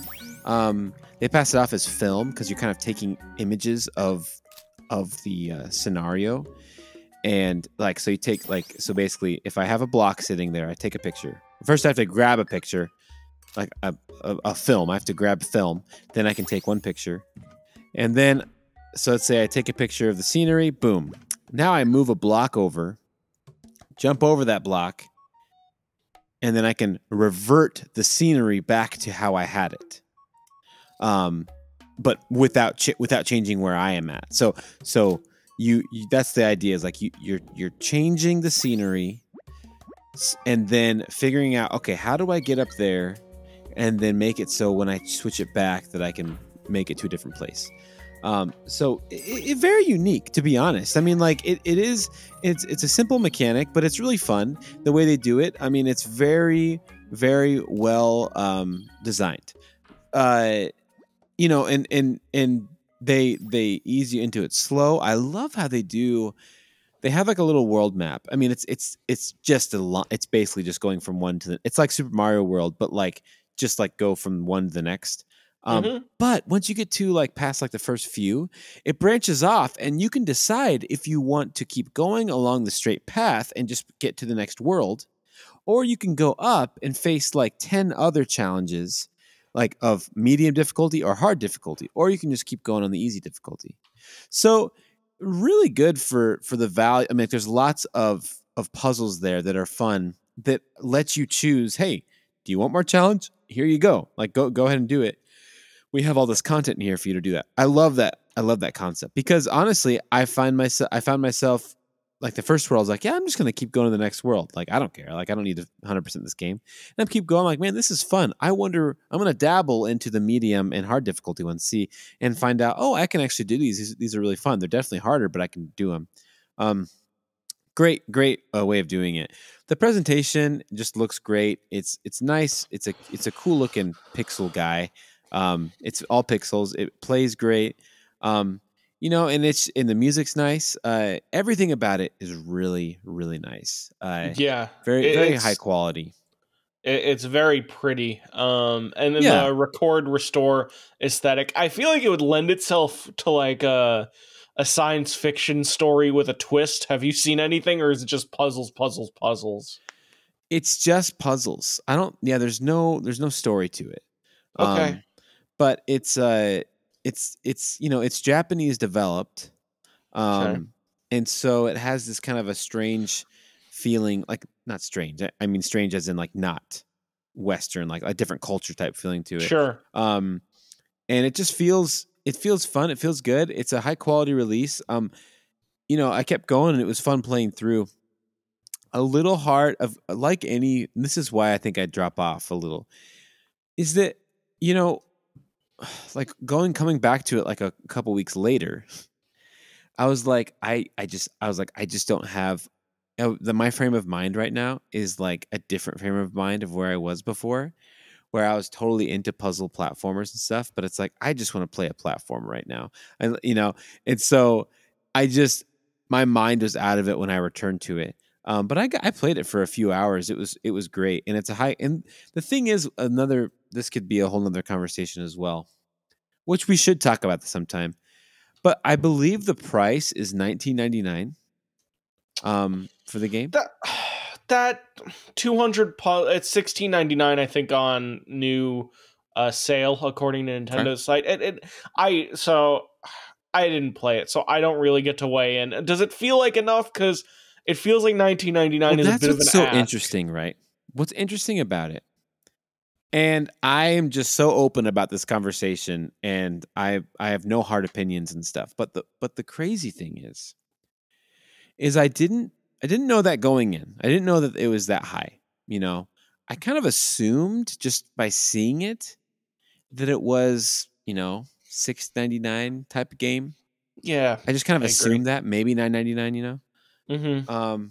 Um, they pass it off as film because you're kind of taking images of of the uh, scenario, and like so you take like so basically if I have a block sitting there, I take a picture. First, I have to grab a picture, like a, a, a film. I have to grab film, then I can take one picture, and then so let's say I take a picture of the scenery. Boom. Now I move a block over, jump over that block, and then I can revert the scenery back to how I had it. Um, but without ch- without changing where I am at. So so you, you that's the idea is like you you're you're changing the scenery, s- and then figuring out okay how do I get up there, and then make it so when I switch it back that I can make it to a different place. Um, so it, it very unique to be honest. I mean like it, it is it's it's a simple mechanic, but it's really fun the way they do it. I mean it's very very well um, designed. Uh, you know, and and and they they ease you into it slow. I love how they do. They have like a little world map. I mean, it's it's it's just a lot. It's basically just going from one to the. It's like Super Mario World, but like just like go from one to the next. Um, Mhm. but once you get to like past like the first few, it branches off, and you can decide if you want to keep going along the straight path and just get to the next world, or you can go up and face like ten other challenges like of medium difficulty or hard difficulty, or you can just keep going on the easy difficulty. So really good for for the value. I mean, there's lots of of puzzles there that are fun that let you choose, hey, do you want more challenge? Here you go. Like go go ahead and do it. We have all this content in here for you to do that. I love that. I love that concept because honestly, I find myself I found myself like the first world, I was like, yeah, I'm just gonna keep going to the next world. Like, I don't care. Like, I don't need to one hundred percent this game. And I keep going, like, man, this is fun. I wonder, I'm gonna dabble into the medium and hard difficulty ones, see, and find out, oh, I can actually do these. These, these are really fun. They're definitely harder, but I can do them. Um, great, great uh, way of doing it. The presentation just looks great. It's it's nice. It's a it's a cool looking pixel guy. Um, it's all pixels. It plays great. Um, you know, and it's and the music's nice. Uh, everything about it is really really nice. Uh, Yeah. very It, very high it's quality. it, it's very pretty. Um, and then Yeah, the record restore aesthetic. I feel like it would lend itself to like a a science fiction story with a twist. Have you seen anything, or is it just puzzles, puzzles, puzzles? it's just puzzles. I don't. Yeah, there's no there's no story to it. Okay. Um, but it's uh, it's it's you know it's Japanese developed. Okay. Um, and so it has this kind of a strange feeling, like not strange. I I mean, strange as in like not Western, like a different culture type feeling to it. Sure. Um, and it just feels, it feels fun. It feels good. It's a high quality release. Um, you know, I kept going and it was fun playing through. A little hard of like any, and this is why I think I drop off a little, is that, you know, like going, coming back to it like a couple weeks later, I was like, I, I just, I was like, I just don't have uh, the my frame of mind right now is like a different frame of mind of where I was before, where I was totally into puzzle platformers and stuff, but it's like I just want to play a platform right now. And you know, and so I just my mind was out of it when I returned to it. Um, but I got, I played it for a few hours. It was it was great, and it's a high. And the thing is, another this could be a whole nother conversation as well, which we should talk about this sometime. But I believe the price is nineteen ninety-nine um, for the game. That that two hundred pu- it's sixteen ninety-nine I think on new uh, sale according to Nintendo's site. It, it I so I didn't play it, so I don't really get to weigh in. Does it feel like enough? Because it feels like nineteen ninety-nine Well, is a that's bit of an what's so ask. interesting, right? What's interesting about it, and I am just so open about this conversation, and I I have no hard opinions and stuff. But the but the crazy thing is, is I didn't I didn't know that going in. I didn't know that it was that high. You know, I kind of assumed just by seeing it that it was, you know, six ninety-nine type of game. Yeah, I just kind of I agree. assumed that maybe nine ninety-nine. You know, Mm-hmm. um,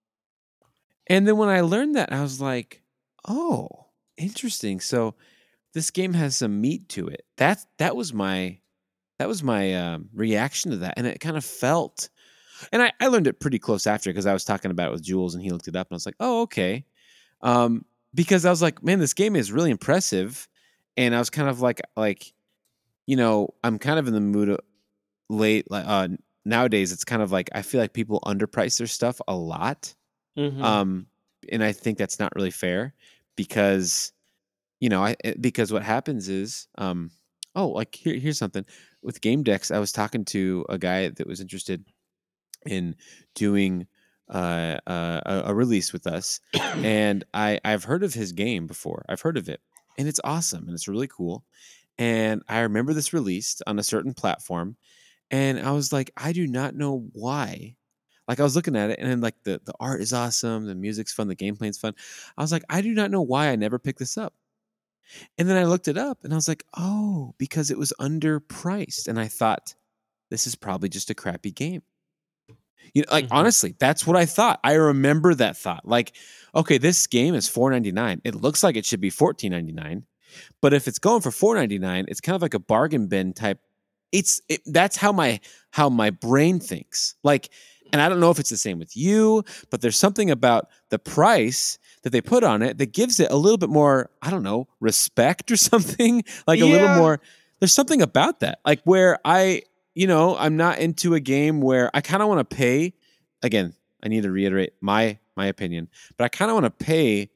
and then when I learned that, I was like, oh, interesting. So this game has some meat to it. That that was my that was my um, reaction to that, and it kind of felt. And I, I learned it pretty close after because I was talking about it with Jules, and he looked it up, and I was like, oh, okay. Um, because I was like, man, this game is really impressive, and I was kind of like, like, you know, I'm kind of in the mood of late. Like uh, nowadays, it's kind of like I feel like people underprice their stuff a lot, Mm-hmm. um, and I think that's not really fair because you know, I it- because what happens is, um, oh, like here, here's something with Game Decks. I was talking to a guy that was interested in doing uh, uh, a, a release with us, and I I've heard of his game before. I've heard of it, and it's awesome and it's really cool. And I remember this released on a certain platform, and I was like, I do not know why. Like I was looking at it, and then like the the art is awesome, the music's fun, the gameplay's fun. I was like, I do not know why I never picked this up. And then I looked it up, and I was like, oh, because it was underpriced, and I thought this is probably just a crappy game. You know, like Mm-hmm. honestly, that's what I thought. I remember that thought. Like, okay, this game is four ninety-nine. It looks like it should be fourteen ninety-nine. But if it's going for four ninety-nine, it's kind of like a bargain bin type. It's it, that's how my how my brain thinks. Like, and I don't know if it's the same with you, but there's something about the price that they put on it that gives it a little bit more, I don't know, respect or something. Like a little Yeah. more. There's something about that. Like where I you know, I'm not into a game where I kind of want to pay. Again, I need to reiterate my my opinion, but I kind of want to pay.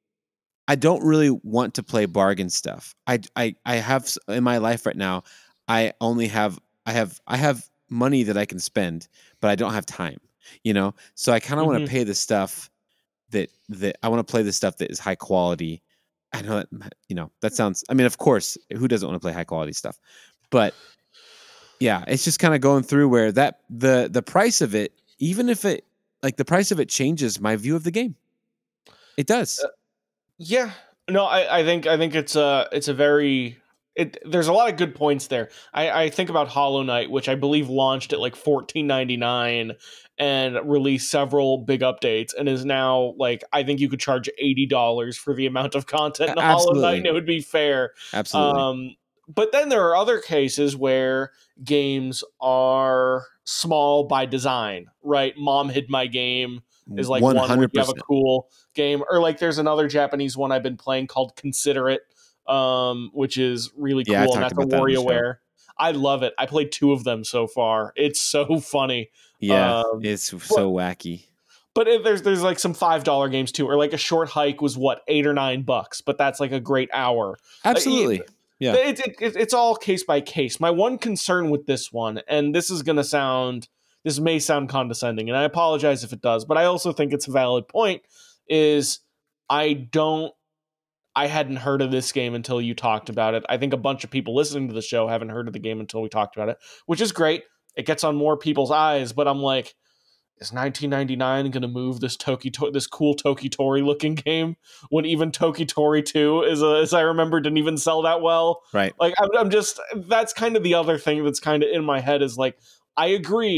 I don't really want to play bargain stuff. I I I have in my life right now. I only have I have I have money that I can spend, but I don't have time. You know, so I kind of want Mm-hmm. to pay the stuff that that I want to play the stuff that is high quality. I know that you know that sounds. I mean, of course, who doesn't want to play high quality stuff? But yeah, it's just kind of going through where that the the price of it, even if it like the price of it changes my view of the game. It does. Yeah. No, I, I think I think it's a it's a very it there's a lot of good points there. I, I think about Hollow Knight, which I believe launched at like fourteen ninety-nine and released several big updates and is now like I think you could charge eighty dollars for the amount of content A- in Hollow Knight and absolutely. it would be fair. Absolutely. Um but then there are other cases where games are small by design, right? Mom hid my game is like one where you have a one hundred percent. cool game, or like there's another Japanese one I've been playing called Consider It, um, which is really Yeah, I cool, and talked that's a about that on the show. WarioWare. I love it. I played two of them so far. It's so funny. Yeah, Um, it's but so wacky. but it, there's there's like some five dollar games too, or like a short hike was what eight or nine bucks, but that's like a great hour. Uh, it- Absolutely. Yeah. it, it, it, it's all case by case. My one concern with this one, and this is going to sound, this may sound condescending, and I apologize if it does, but I also think it's a valid point, is I don't, I hadn't heard of this game until you talked about it. I think a bunch of people listening to the show haven't heard of the game until we talked about it, which is great. It gets on more people's eyes, but I'm like, is nineteen ninety-nine going to move this Toki to- this cool Toki Tori looking game when even Toki Tori two is a, as I remember didn't even sell that well? Right. Like I'm, I'm just that's kind of the other thing that's kind of in my head is like I agree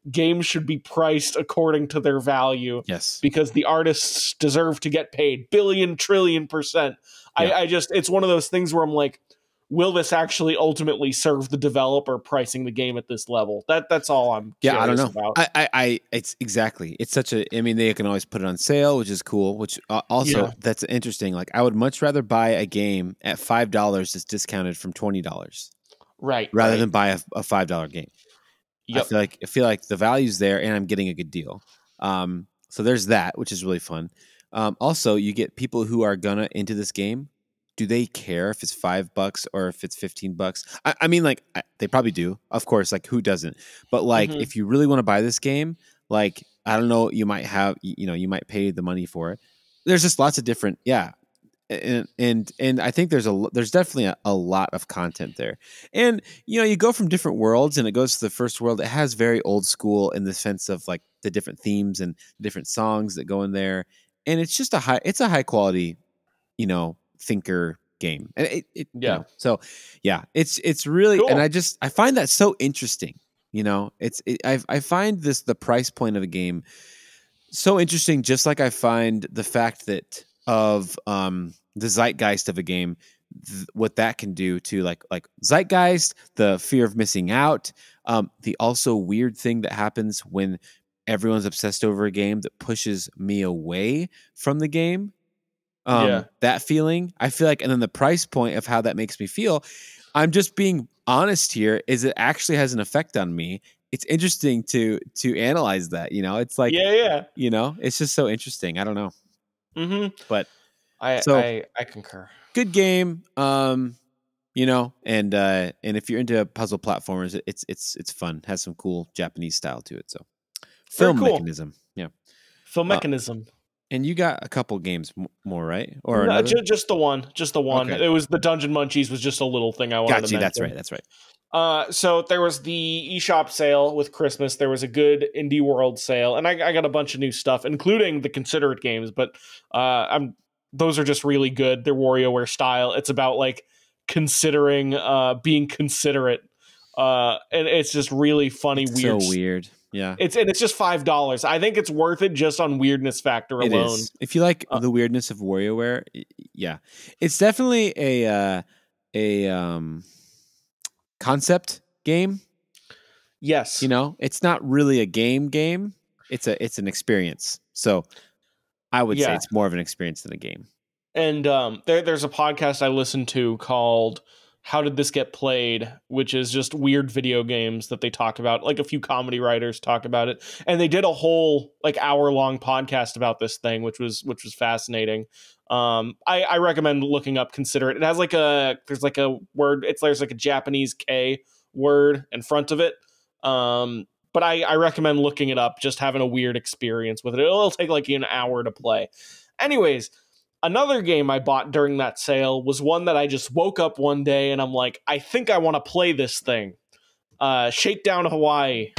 games should be priced according to their value. Yes. Because the artists deserve to get paid billion, trillion percent. Yeah. I, I just, it's one of those things where I'm like, will this actually ultimately serve the developer pricing the game at this level? That That's all I'm Yeah, I don't know. about. I, I, I, it's exactly. It's such a. I mean, they can always put it on sale, which is cool. Which uh, also Yeah. that's interesting. Like, I would much rather buy a game at five dollars that's discounted from twenty dollars, Right. rather right. than buy a, a five dollar game. Yep. I feel like I feel like the value's there, and I'm getting a good deal. Um, so there's that, which is really fun. Um, also, you get people who are gonna into this game. Do they care if it's five bucks or if it's fifteen bucks? I, I mean, like I, they probably do, of course. Like who doesn't? But like, Mhm. if you really want to buy this game, like I don't know, you might have, you know, you might pay the money for it. There's just lots of different, yeah, and and and I think there's a there's definitely a, a lot of content there. And you know, you go from different worlds, and it goes to the first world. It has very old school in the sense of like the different themes and different songs that go in there, and it's just a high, it's a high quality, you know, thinker game. And it, it you Yeah. know, so yeah, it's it's really, Cool. and I just I find that so interesting. You know, it's it, I I find this the price point of a game so interesting. Just like I find the fact that of um the zeitgeist of a game, th- what that can do to like like zeitgeist, the fear of missing out, um, the also weird thing that happens when everyone's obsessed over a game that pushes me away from the game. Um, Yeah. that feeling, I feel like, and then the price point of how that makes me feel. I'm just being honest here. Is it actually has an effect on me? It's interesting to to analyze that. You know, it's like, Yeah. Yeah. you know, it's just so interesting. I don't know, Mm-hmm. but I, so I I concur. good game. Um, you know, and uh, and if you're into puzzle platformers, it's it's it's fun. Has some cool Japanese style to it. So Very film cool. mechanism, yeah. Film Uh, mechanism. and you got a couple games m- more, right? Or No, another? ju- just the one. Just the one. Okay. It was the Dungeon Munchies was just a little thing I wanted Got to you. mention. That's right. That's right. Uh, so there was the eShop sale with Christmas. There was a good Indie World sale, and I, I got a bunch of new stuff, including the Considerate games. But uh, I'm those are just really good. They're WarioWare style. It's about like considering, uh, being considerate, uh, and it's just really funny, It's weird. so weird. Yeah. It's and it's just five dollars. I think it's worth it just on weirdness factor It alone. is. If you like Uh, the weirdness of WarioWare, y- yeah, it's definitely a uh, a um, concept game. Yes, You know, it's not really a game game. It's a it's an experience. So I would say Yeah. it's more of an experience than a game. And um, there, there's a podcast I listened to called "How Did This Get Played," which is just weird video games that they talk about. Like a few comedy writers talk about it, and they did a whole like hour long podcast about this thing, which was which was fascinating. Um, I, I recommend looking up "Consider It." It has like a there's like a word. It's there's like a Japanese K word in front of it. Um, but I, I recommend looking it up. Just having a weird experience with it. It'll, it'll take like an hour to play. Anyways. Another game I bought during that sale was one that I just woke up one day and I'm like, I think I want to play this thing. Uh, Shakedown Hawaii.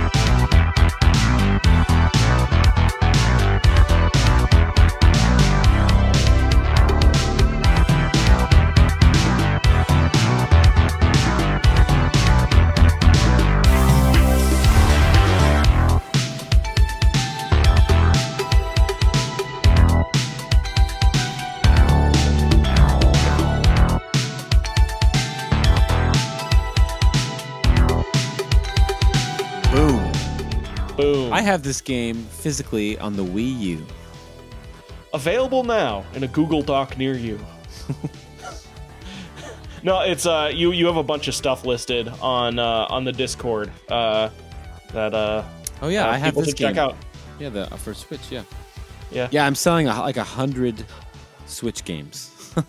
Boom. Boom. I have this game physically on the Wii U. Available now in a Google Doc near you. No, it's uh you you have a bunch of stuff listed on uh on the Discord uh that uh Oh yeah, uh, I have people this to game. check out. Yeah, the uh, for Switch. Yeah. Yeah. Yeah, I'm selling a, like a hundred Switch games.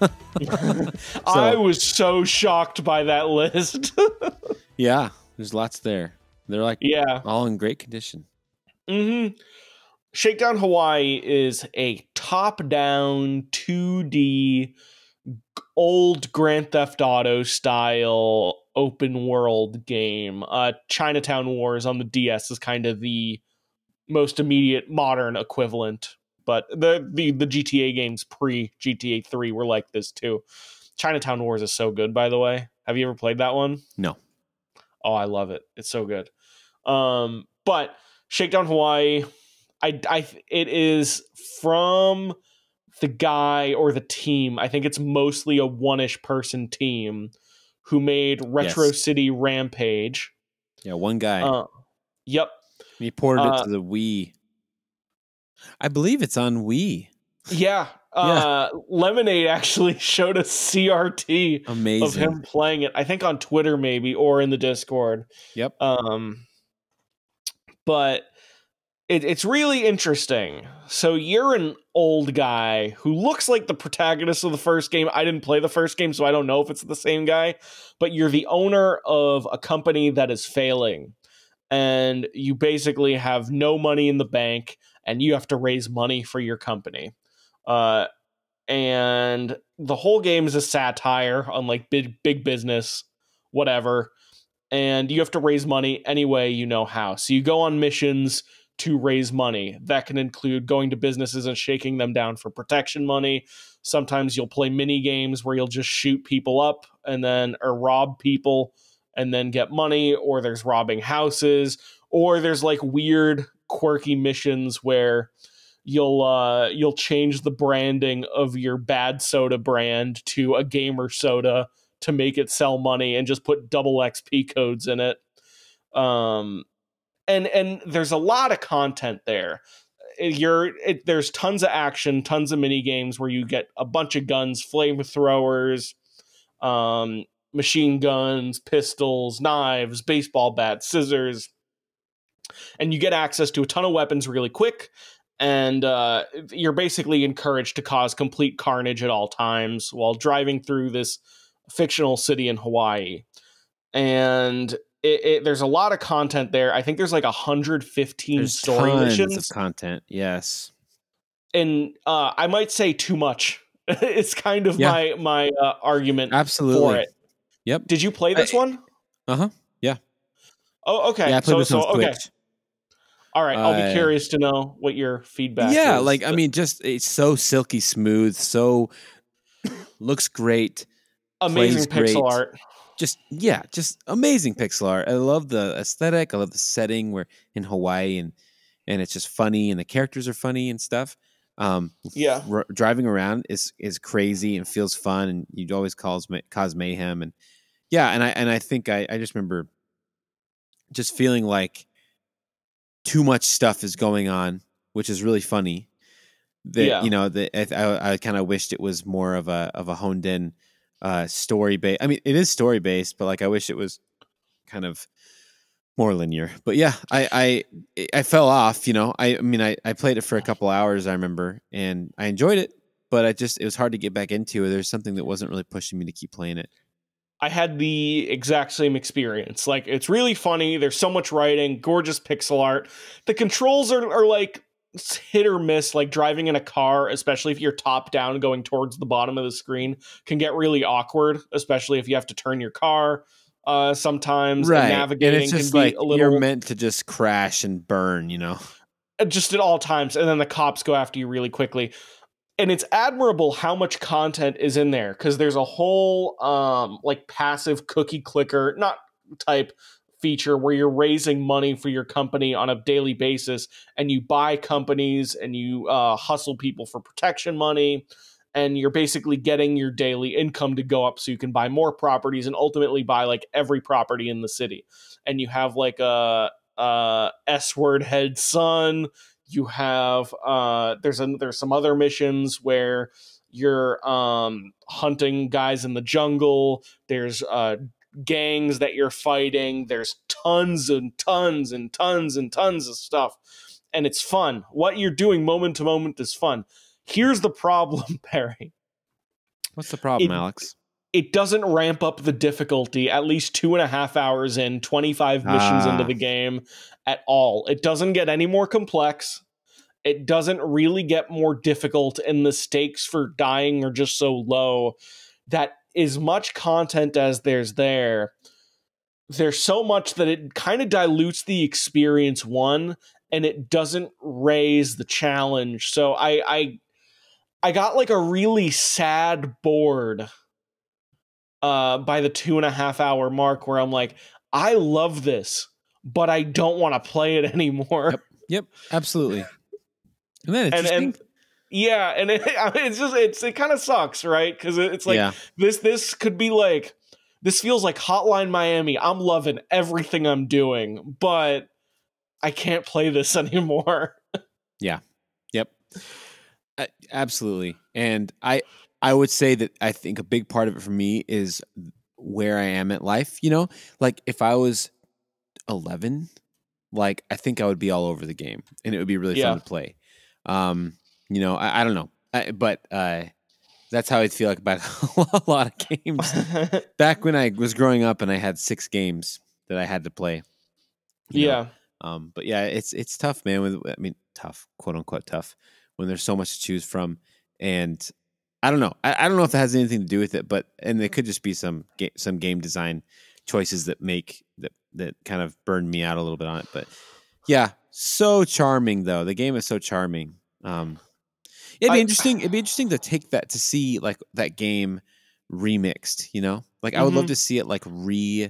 I was so shocked by that list. Yeah, there's lots there. They're like Yeah. all in great condition. Mm-hmm. Shakedown Hawaii is a top-down two D old Grand Theft Auto style open world game. Uh, Chinatown Wars on the D S is kind of the most immediate modern equivalent, but the the, the G T A games pre G T A three were like this too. Chinatown Wars is so good, by the way. Have you ever played that one? No. Oh, I love it. It's so good. Um, but Shakedown Hawaii, I, I, it is from the guy or the team. I think it's mostly a one-ish person team who made Retro Yes. City Rampage. Yeah, one guy. Uh, yep. He ported Uh, it to the Wii. I believe it's on Wii. Yeah. Uh, yeah. Lemonade actually showed a C R T Amazing. of him playing it. I think on Twitter maybe, or in the Discord. Yep. Um, but it, it's really interesting. So you're an old guy who looks like the protagonist of the first game. I didn't play the first game, so I don't know if it's the same guy. But you're the owner of a company that is failing. And you basically have no money in the bank, and you have to raise money for your company. Uh, and the whole game is a satire on like big big business, whatever. And you have to raise money any way you know how. So you go on missions to raise money. That can include going to businesses and shaking them down for protection money. Sometimes you'll play mini games where you'll just shoot people up and then or rob people and then get money, or there's robbing houses, or there's like weird quirky missions where you'll uh, you'll change the branding of your bad soda brand to a gamer soda to make it sell money and just put double X P codes in it. Um, and and there's a lot of content there. You're it, there's tons of action, tons of mini games where you get a bunch of guns, flamethrowers, um, machine guns, pistols, knives, baseball bats, scissors, and you get access to a ton of weapons really quick. And uh, you're basically encouraged to cause complete carnage at all times while driving through this fictional city in Hawaii. And it, it, there's a lot of content there. I think there's like one hundred fifteen there's story tons missions of content. Yes, and uh, I might say too much. It's kind of yeah. my my uh, argument Absolutely. for it. Yep. Did you play this I, one? Uh huh. Yeah. Oh, okay. Yeah, I played so this so on Switch. Okay. All right, I'll be uh, curious to know what your feedback yeah, is. Yeah, like, I mean, just, it's so silky smooth, so, looks great. Amazing pixel great. art. Just, yeah, just amazing pixel art. I love the aesthetic. I love the setting. We're in Hawaii, and, and it's just funny, and the characters are funny and stuff. Um, yeah. R- driving around is, is crazy and feels fun, and you always cause, cause mayhem. And, yeah, and I, and I think I, I just remember just feeling like too much stuff is going on, which is really funny. That yeah. you know, that I, I kind of wished it was more of a of a honed in uh, story based. I mean, it is story based, but like I wish it was kind of more linear. But yeah, I I, I fell off. You know, I, I mean, I, I played it for a couple hours, I remember, and I enjoyed it, but I just it was hard to get back into it. There's something that wasn't really pushing me to keep playing it. I had the exact same experience. Like, it's really funny. There's so much writing, gorgeous pixel art. The controls are, are like hit or miss. Like driving in a car, especially if you're top down going towards the bottom of the screen, can get really awkward, especially if you have to turn your car uh, sometimes. Right. And navigating and it's just can like be a little... You're meant to just crash and burn, you know? Just at all times. And then the cops go after you really quickly. And it's admirable how much content is in there, because there's a whole um, like passive cookie clicker, not type feature where you're raising money for your company on a daily basis, and you buy companies and you uh, hustle people for protection money, and you're basically getting your daily income to go up so you can buy more properties and ultimately buy like every property in the city. And you have like a, a S-word head son. You have uh, there's a, there's some other missions where you're um, hunting guys in the jungle. There's uh, gangs that you're fighting. There's tons and tons and tons and tons of stuff, and it's fun. What you're doing moment to moment is fun. Here's the problem, Perry. What's the problem, it, Alex? It doesn't ramp up the difficulty at least two and a half hours in, twenty-five missions ah. into the game at all. It doesn't get any more complex. It doesn't really get more difficult, and the stakes for dying are just so low that as much content as there's there, there's so much that it kind of dilutes the experience, one, and it doesn't raise the challenge. So I, I, I got like a really sad bored uh, by the two and a half hour mark where I'm like, I love this, but I don't want to play it anymore. Yep, yep, absolutely. And then and, and yeah, and it, it's just it's it kind of sucks, right? Because it's like yeah. this this could be like this feels like Hotline Miami. I'm loving everything I'm doing, but I can't play this anymore. Yeah. Yep. Uh, absolutely. And I I would say that I think a big part of it for me is where I am at life, you know? Like if I was eleven, like I think I would be all over the game and it would be really Yeah. fun to play. Um, you know, I, I don't know. I, but uh that's how I feel like about a lot of games. Back when I was growing up and I had six games that I had to play. You know? Yeah. Um, but yeah, it's it's tough, man. With I mean, tough, quote unquote, tough when there's so much to choose from, and I don't know. I, I don't know if that has anything to do with it, but and it could just be some ga- some game design choices that make that that kind of burned me out a little bit on it. But yeah, so charming though. The game is so charming. Um, it'd be I- interesting. It'd be interesting to take that to see like that game remixed. You know, like I would love Mhm. to see it like redone.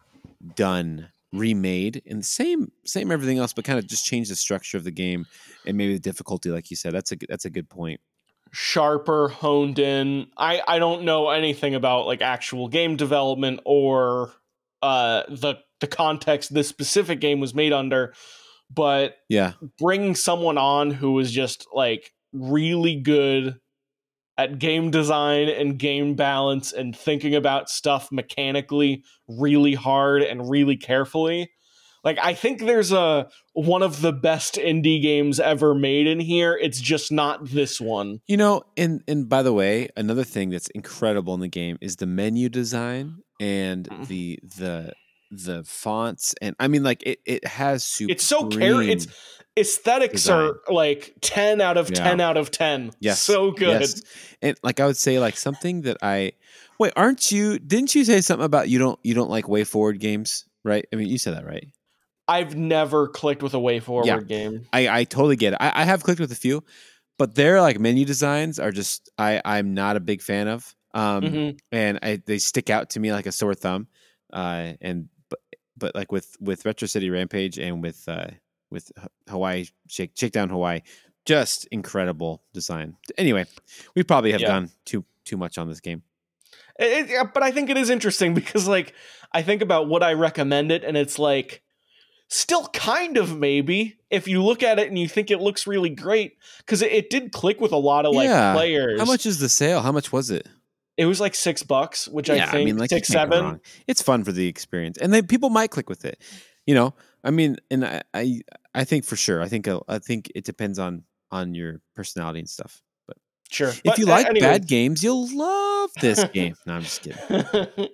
Remade and same same everything else, but kind of just change the structure of the game and maybe the difficulty, like you said. That's a that's a good point. Sharper, honed in. I I don't know anything about like actual game development or uh the the context this specific game was made under, but Yeah, bringing someone on who was just like really good at game design and game balance and thinking about stuff mechanically really hard and really carefully. Like I think there's a one of the best indie games ever made in here. It's just not this one. you know, and and by the way, another thing that's incredible in the game is the menu design and Mhm. the the the fonts, and I mean, like it it has supreme. It's so care it's aesthetics design. are like ten out of Yeah. ten out of ten. Yes, So good. yes. And like I would say, like something that I wait, aren't you? Didn't you say something about you don't you don't like way forward games, right? I mean, you said that, right? I've never clicked with a way forward Yeah. game. I, I totally get it. I, I have clicked with a few, but their like menu designs are just I I'm not a big fan of. Um, Mhm. and I they stick out to me like a sore thumb. Uh, and but but like with with Retro City Rampage and with uh with H- Hawaii Shake Shakedown Hawaii, just incredible design. Anyway, we probably have Yeah. gone too too much on this game. It, it- yeah, but I think it is interesting because, like, I think about what I recommend it, and it's like, still kind of maybe if you look at it and you think it looks really great because it, it did click with a lot of like Yeah. players. How much is the sale? How much was it? It was like six bucks, which Yeah, I think you six can't go seven. wrong. It's fun for the experience, and then people might click with it. You know, I mean, and I, I, I think for sure. I think, uh, I think it depends on on your personality and stuff. But Sure, if but you uh, like anyways. bad games, you'll love this game. No, I'm just kidding.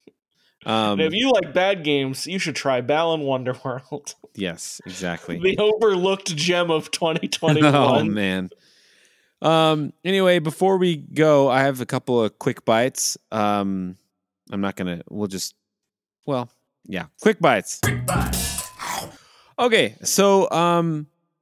Um, And if you like bad games, you should try Balan Wonderworld, yes, exactly. the overlooked gem of twenty twenty-one. Oh man. Um. Anyway, before we go, I have a couple of quick bites. Um, I'm not gonna. We'll just. Well, yeah, quick bites. Okay, so um,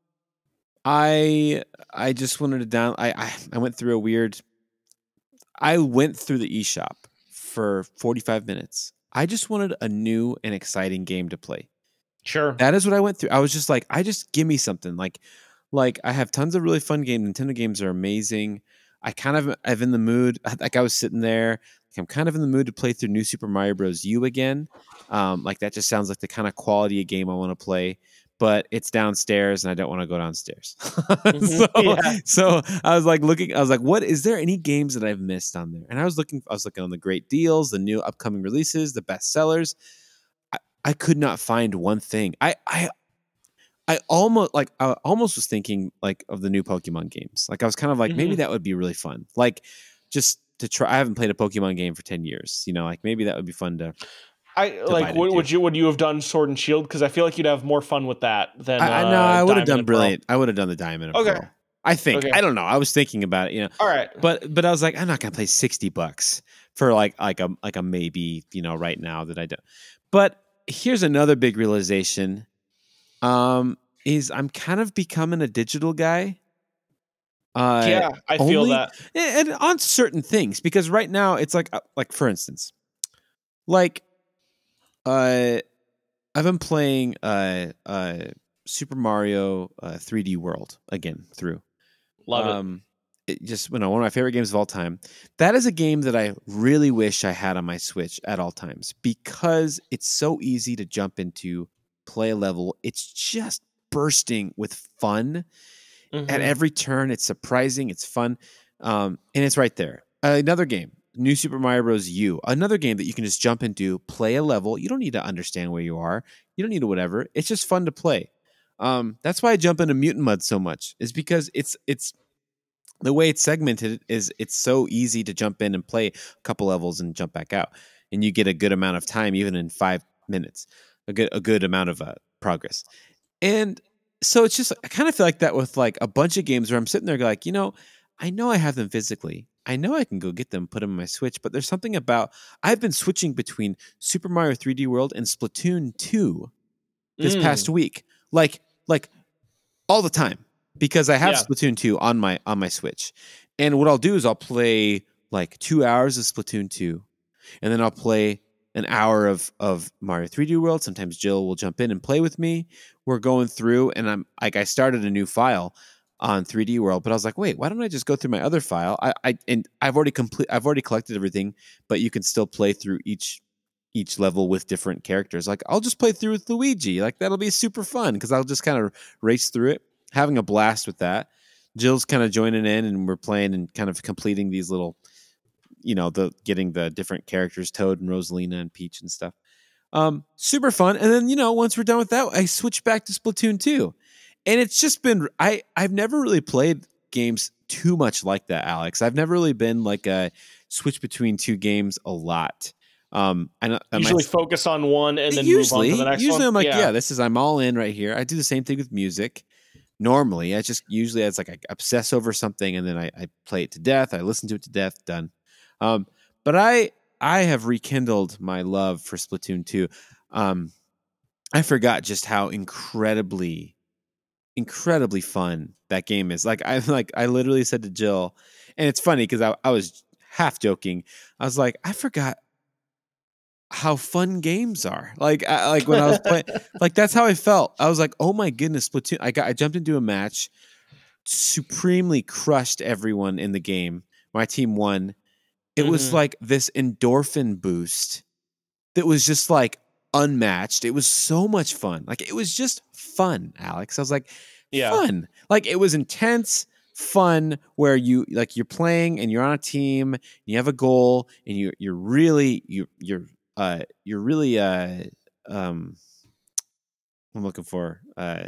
I I just wanted to down. I I, I went through a weird. I went through the eShop for forty-five minutes. I just wanted a new and exciting game to play. Sure. That is what I went through. I was just like, I just give me something. Like, like I have tons of really fun games. Nintendo games are amazing. I kind of I'm in the mood. Like I was sitting there. Like I'm kind of in the mood to play through New Super Mario Bros. U again. Um, like that just sounds like the kind of quality of game I want to play. But it's downstairs, and I don't want to go downstairs. so, Yeah. so I was like looking. I was like, "What is there any games that I've missed on there?" And I was looking. I was looking on the great deals, the new upcoming releases, the best sellers. I, I could not find one thing. I, I, I almost like. I almost was thinking like of the new Pokemon games. Like I was kind of like, maybe Mhm. that would be really fun. Like just to try. I haven't played a Pokemon game for ten years. You know, like maybe that would be fun to. I like. bite Would, into. would you would you have done Sword and Shield? Because I feel like you'd have more fun with that than. I, I uh, know I would have Diamond done and Pearl. brilliant. I would have done the Diamond and Okay. Pearl. I think. Okay. I don't know. I was thinking about it, you know. All right. But but I was like, I'm not gonna pay sixty bucks for like like a like a maybe, you know, right now that I don't. But here's another big realization. Um, is I'm kind of becoming a digital guy. Uh, Yeah, I feel only- that. and and on certain things, because right now it's like uh, like for instance, like uh I've been playing uh uh Super Mario uh, three D World again through. Love it. Um, it just you know one of my favorite games of all time. That is a game that I really wish I had on my Switch at all times because it's so easy to jump into, play a level. It's just bursting with fun Mhm. at every turn. It's surprising. It's fun, um, and it's right there. Uh, another game, New Super Mario Bros. U. Another game that you can just jump into, play a level. You don't need to understand where you are. You don't need to whatever. It's just fun to play. Um, that's why I jump into Mutant Mud so much. Is because it's it's the way it's segmented is it's so easy to jump in and play a couple levels and jump back out, and you get a good amount of time even in five minutes, a good a good amount of uh, progress. And so it's just I kind of feel like that with like a bunch of games where I'm sitting there like, you know, I know I have them physically. I know I can go get them, put them on my Switch, but there's something about I've been switching between Super Mario three D World and Splatoon two this Mm. past week. Like like all the time because I have Yeah. Splatoon two on my on my Switch. And what I'll do is I'll play like two hours of Splatoon two, and then I'll play an hour of of Mario three D World. Sometimes Jill will jump in and play with me. We're going through, and I'm like, I started a new file on three D World, but I was like, wait, why don't I just go through my other file? I, I and I've already complete, I've already collected everything, but you can still play through each each level with different characters. Like I'll just play through with Luigi. Like that'll be super fun because I'll just kind of race through it, having a blast with that. Jill's kind of joining in, and we're playing and kind of completing these little, you know, the getting the different characters, Toad and Rosalina and Peach and stuff. Um, super fun. And then, you know, once we're done with that, I switch back to Splatoon two. And it's just been I I've never really played games too much like that, Alex. I've never really been like a switch between two games a lot. Um, I know I Usually might, focus on one and then usually, move on to the next usually one. I'm like, yeah. yeah. this is I'm all in right here. I do the same thing with music. Normally, I just usually it's like I obsess over something and then I, I play it to death. I listen to it to death. Done. Um, but I I have rekindled my love for Splatoon two. Um, I forgot just how incredibly incredibly fun that game is. Like I like I literally said to Jill, and it's funny because I, I was half joking. I was like, I forgot how fun games are. Like I, like when I was playing, like that's how I felt. I was like, oh my goodness, Splatoon. I got I jumped into a match, supremely crushed everyone in the game. My team won. It mm-hmm. was like this endorphin boost that was just like unmatched. It was so much fun. Like it was just fun, Alex. I was like, yeah. fun. Like it was intense, fun, where you like you're playing and you're on a team, and you have a goal, and you you're really you you're uh you're really uh um I'm looking for uh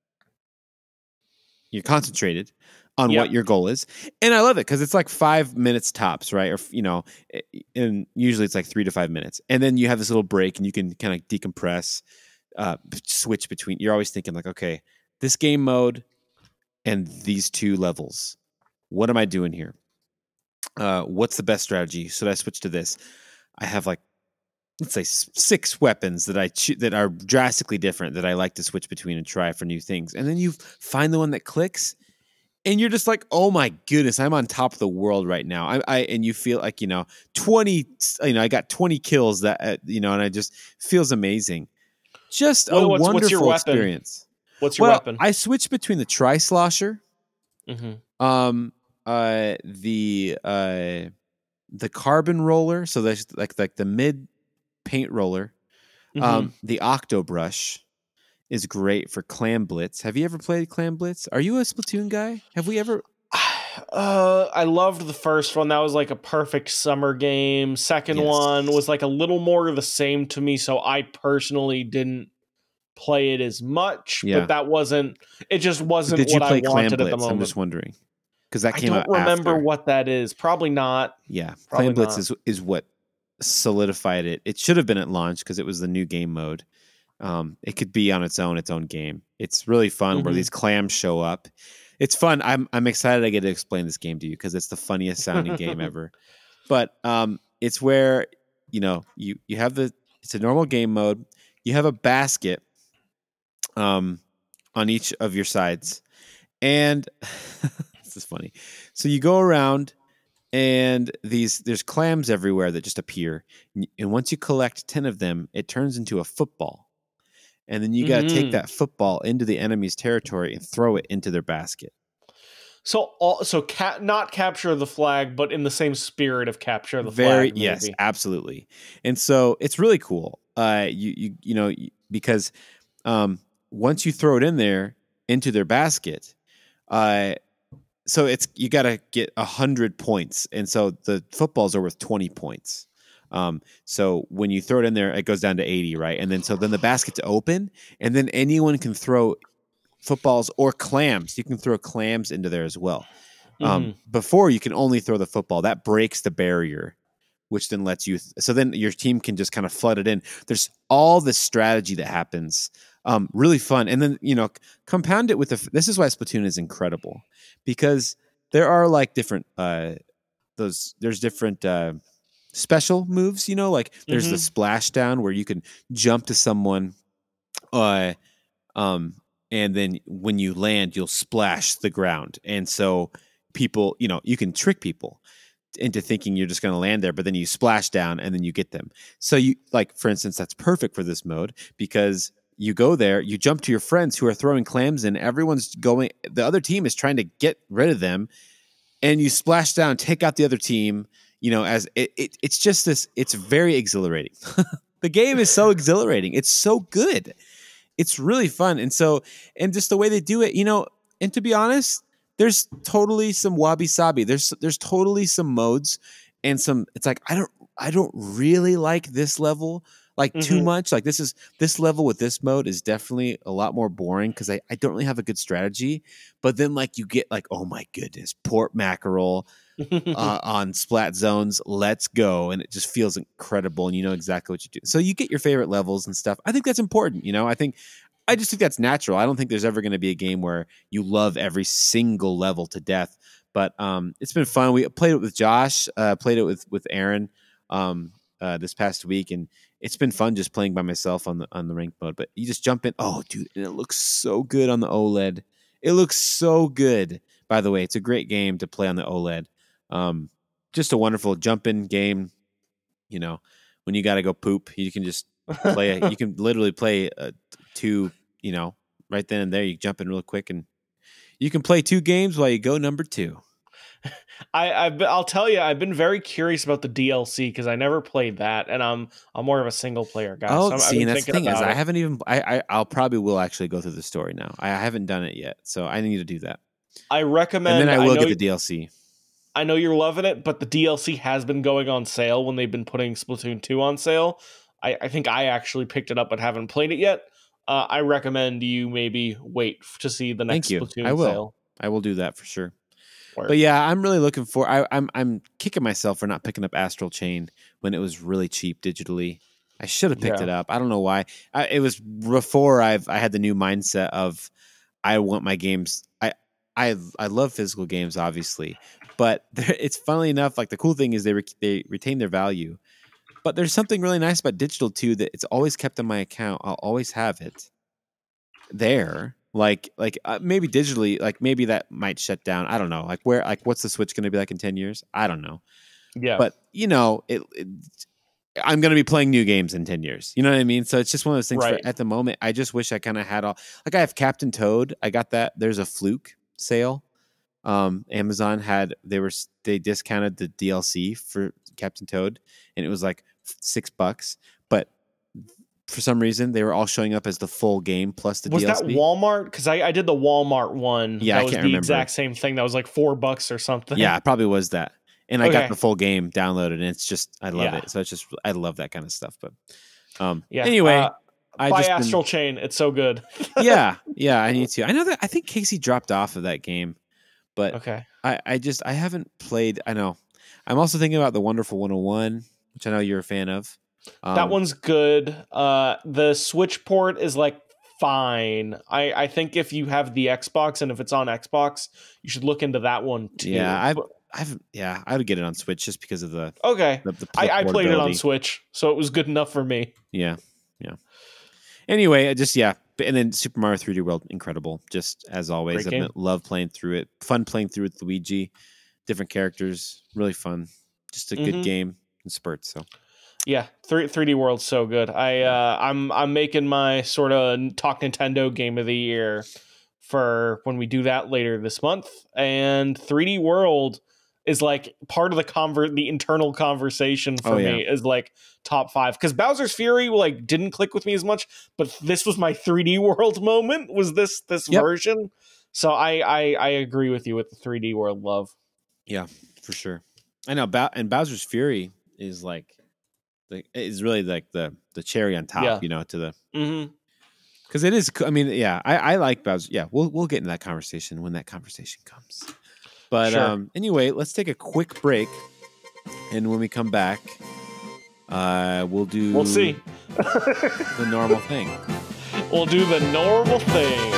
you're concentrated on yep. what your goal is. And I love it because it's like five minutes tops, right? Or, you know, and usually it's like three to five minutes. And then you have this little break and you can kind of decompress, uh, switch between. You're always thinking like, okay, this game mode and these two levels. What am I doing here? Uh, what's the best strategy? Should I switch to this? I have like, let's say six weapons that I cho- that are drastically different that I like to switch between and try for new things. And then you find the one that clicks. And you're just like, oh my goodness, I'm on top of the world right now. I, I and you feel like, you know, twenty, you know, I got twenty kills that, uh, you know, and I just feels amazing. Just well, a what's, wonderful what's your experience. What's your well, weapon? I switched between the Tri-Slosher, mm-hmm. um, uh, the uh, the Carbon Roller, so that's like like the mid paint roller, mm-hmm. um, the Octo Brush. Is great for Clam Blitz. Have you ever played Clam Blitz? Are you a Splatoon guy? Have we ever? Uh, I loved the first one. That was like a perfect summer game. Second yes. one was like a little more of the same to me, so I personally didn't play it as much. Yeah. But that wasn't. It just wasn't Did you what play I Clam wanted Blitz? at the moment. I'm just wondering because that came I out. don't remember after. what that is. Probably not. Yeah, Probably Clam Blitz not. is is what solidified it. It should have been at launch because it was the new game mode. Um, it could be on its own, its own game. It's really fun mm-hmm. where these clams show up. It's fun. I'm I'm excited I get to explain this game to you because it's the funniest sounding game ever. But um, it's where you know you you have the it's a normal game mode. You have a basket um on each of your sides, and this is funny. So you go around. And these there's clams everywhere that just appear. And once you collect ten of them, it turns into a football. and then you got to take Mhm. that football into the enemy's territory and throw it into their basket. So, all, so ca- not capture the flag, but in the same spirit of capture the Very flag, yes, maybe. absolutely. And so it's really cool. Uh, you you you know because um, once you throw it in there into their basket, uh, so it's you got to get a hundred points, and so the footballs are worth twenty points. Um, so when you throw it in there, it goes down to eighty, right? And then so then the basket's open, and then anyone can throw footballs or clams. You can throw clams into there as well. Um, hmm before you can only throw the football. That breaks the barrier, which then lets you. Th- so then your team can just kind of flood it in. There's all this strategy that happens. Um, really fun, and then you know c- compound it with the. f- This is why Splatoon is incredible because there are like different uh those there's different uh special moves. You know, like there's the hmm splashdown where you can jump to someone. Uh, um, and then when you land, you'll splash the ground, and so people, you know, you can trick people into thinking you're just going to land there, but then you splash down and then you get them. So you like, for instance, that's perfect for this mode because you go there, you jump to your friends who are throwing clams in. Everyone's going. The other team is trying to get rid of them, and you splash down, take out the other team. You know, as it, it it's just this. It's very exhilarating. The game is so exhilarating. It's so good. It's really fun. And so, and just the way they do it, you know, and to be honest, there's totally some wabi sabi. There's there's totally some modes and some it's like I don't I don't really like this level like too hmm much. Like this is this level with this mode is definitely a lot more boring because I, I don't really have a good strategy. But then like you get like, oh my goodness, port mackerel uh, on splat zones. Let's go. And it just feels incredible. And you know exactly what you do. So you get your favorite levels and stuff. I think that's important. You know, I think, I just think that's natural. I don't think there's ever going to be a game where you love every single level to death. But um, it's been fun. We played it with Josh, uh, played it with with Aaron um, uh, this past week, and it's been fun just playing by myself on the on the ranked mode. But you just jump in. Oh, dude, and it looks so good on the OLED. It looks so good. By the way, it's a great game to play on the OLED. Um, just a wonderful jump in game. You know, when you got to go poop, you can just play. A, you can literally play uh, two. You know, right then and there, you jump in real quick, and you can play two games while you go number two. I I've been, I'll tell you, I've been very curious about the D L C because I never played that, and I'm I'm more of a single player guy, Oh, so I'm, I've see, been and that's the thinking thing is, about I it. haven't even. I, I I'll probably will actually go through the story now. I haven't done it yet, so I need to do that, I and then recommend. I I will know get the D L C. I know you're loving it, but the D L C has been going on sale when they've been putting Splatoon two on sale. I, I think I actually picked it up but haven't played it yet. Uh, I recommend you maybe wait f- to see the Thank next you. I Splatoon will. sale. I will do that for sure. But Word. yeah, I'm really looking for. I, I'm I'm kicking myself for not picking up Astral Chain when it was really cheap digitally. I should have picked Yeah. it up. I don't know why. I, it was before I've I had the new mindset of I want my games. I I I love physical games, obviously, but there, it's funnily enough. Like the cool thing is they re, they retain their value, but there's something really nice about digital too that it's always kept in my account. I'll always have it there like like uh, maybe digitally like maybe that might shut down. I don't know like where like what's the Switch going to be like in ten years. I don't know, Yeah. but you know it, it I'm going to be playing new games in ten years, you know what I mean? So it's just one of those things for Right. at the moment. I just wish I kind of had all like I have Captain Toad. I got that. There's a Fluke sale. um Amazon had they were they discounted the D L C for Captain Toad, and it was like six bucks, but for some reason they were all showing up as the full game plus the Was that D L C. Walmart? Because I, I did the Walmart one. Yeah, That I was can't the remember. exact same thing. That was like four bucks or something. Yeah, it probably was that. And I got Okay. the full game downloaded, and it's just I love Yeah. it. So it's just I love that kind of stuff. But um, Yeah. Uh, anyway, I buy just been Astral Chain. It's so good. yeah yeah I need to. I know that I think Casey dropped off of that game, but Okay. I I just I haven't played. I know. I'm also thinking about the Wonderful one oh one, which I know you're a fan of. That Um, one's good. Uh, the Switch port is like fine. I, I think if you have the Xbox and if it's on Xbox, you should look into that one yeah, too. I've But I've yeah I would get it on Switch just because of the okay, the, the, I, the I played it on portability. Switch, so it was good enough for me. Yeah, yeah. Anyway, I just yeah, and then Super Mario three D World, incredible. Just as always, Great I've been, game. love playing through it. Fun playing through with Luigi, different characters, really fun. Just a good hmm game in spurts. So Yeah, three, 3D World's so good. I uh, I'm I'm making my sort of Talk Nintendo game of the year for when we do that later this month, and three D World is like part of the conver- the internal conversation for Oh, yeah. me is like top five, because Bowser's Fury like didn't click with me as much, but this was my three D World moment. Was this this Yep. version? So I, I I agree with you with the three D World love. Yeah, for sure. I know. Bow- and Bowser's Fury is like, the, is really like the the cherry on top. Yeah. You know, to the Mm-hmm. because it is. co- I mean, yeah, I, I like Bowser. Yeah, we'll we'll get into that conversation when that conversation comes. But Sure. um, anyway, let's take a quick break, and when we come back, uh, we'll do. We'll see. the normal thing. We'll do the normal thing.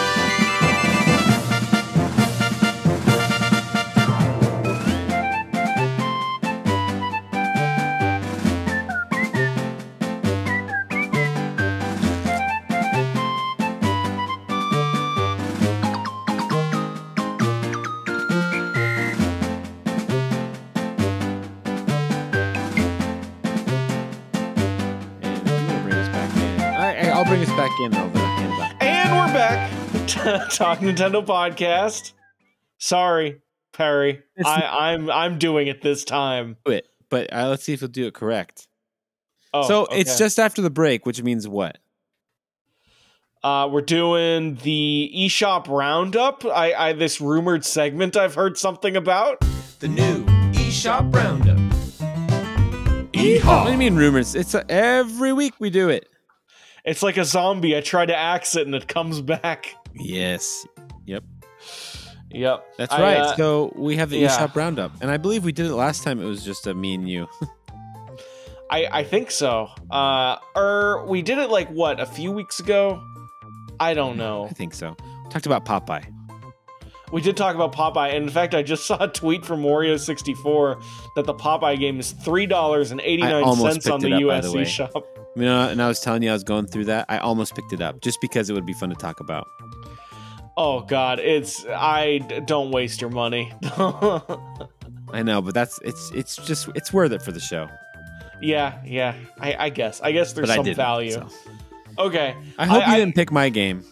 And I'm gonna bring us back in. I, I- I'll bring us back in over the hand back. And we're back. Talk Nintendo podcast. Sorry, Perry. It's- I, I'm I'm doing it this time. Do it, but uh, let's see if we'll do it correct. Oh, so okay. it's just after the break, which means what? Uh, we're doing the eShop roundup. I, I this rumored segment I've heard something about. The new eShop Roundup. Yeehaw! What do you mean rumors? It's uh every week we do it. It's like a zombie. I try to axe it and it comes back. Yes. Yep. Yep, That's I, right. uh, so we have the yeah. eShop Roundup, and I believe we did it last time. It was just a me and you. I I think so. Uh, or we did it like what a few weeks ago. I don't know. I think so. Talked about Popeye. We did talk about Popeye, and in fact, I just saw a tweet from Wario sixty-four that the Popeye game is three dollars and eighty nine cents on picked the it up, by U S the way. eShop. You know, and I was telling you I was going through that. I almost picked it up just because it would be fun to talk about. Oh God, it's I d- don't waste your money. I know, but that's it's it's just it's worth it for the show. yeah, yeah. I, I guess. I guess there's But I some didn't, value. so. Okay. I hope I, you I- didn't pick my game.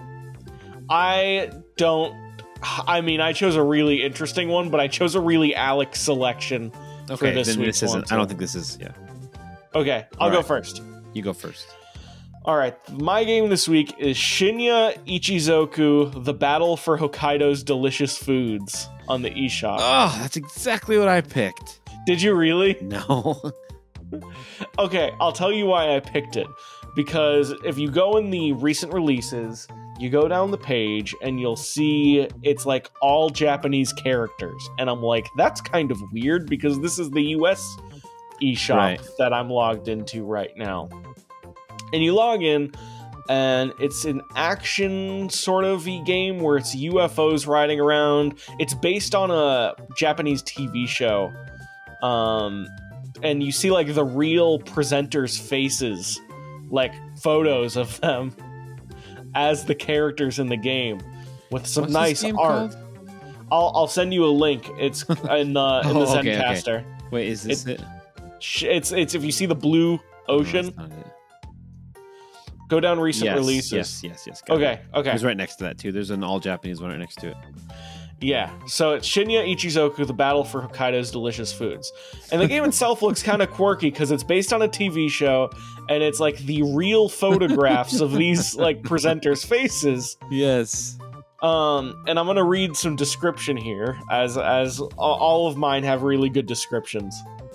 I don't. I mean, I chose a really interesting one, but I chose a really Alex selection for Okay, this then week's this one. isn't. I don't too. think this is. Yeah, Okay, I'll All go right. first. you go first. All right, my game this week is Shinya Ichizoku: The Battle for Hokkaido's Delicious Foods on the eShop. Oh, that's exactly what I picked. Did you really? No. Okay, I'll tell you why I picked it. Because if you go in the recent releases, you go down the page and you'll see it's like all Japanese characters. And I'm like, that's kind of weird because this is the U S eShop Right. that I'm logged into right now. And you log in, and it's an action sort of game where it's U F Os riding around. It's based on a Japanese T V show. Um, and you see like the real presenters' faces, like photos of them as the characters in the game with some What's nice this game art. called? I'll I'll send you a link. It's in the in the Oh, okay, okay. Zencaster. Wait, is this it? Sh- It's it's if you see the blue No, ocean, that's not it. go down recent Yes, releases. yes, yes, yes. got it. Okay, okay. It was right next to that too. There's an all Japanese one right next to it. Yeah, so it's Shinya Ichizoku: The Battle for Hokkaido's Delicious Foods. And the game itself looks kind of quirky because it's based on a T V show, and it's like the real photographs of these like presenters' faces. Yes. Um, and I'm gonna read some description here, as as a- all of mine have really good descriptions.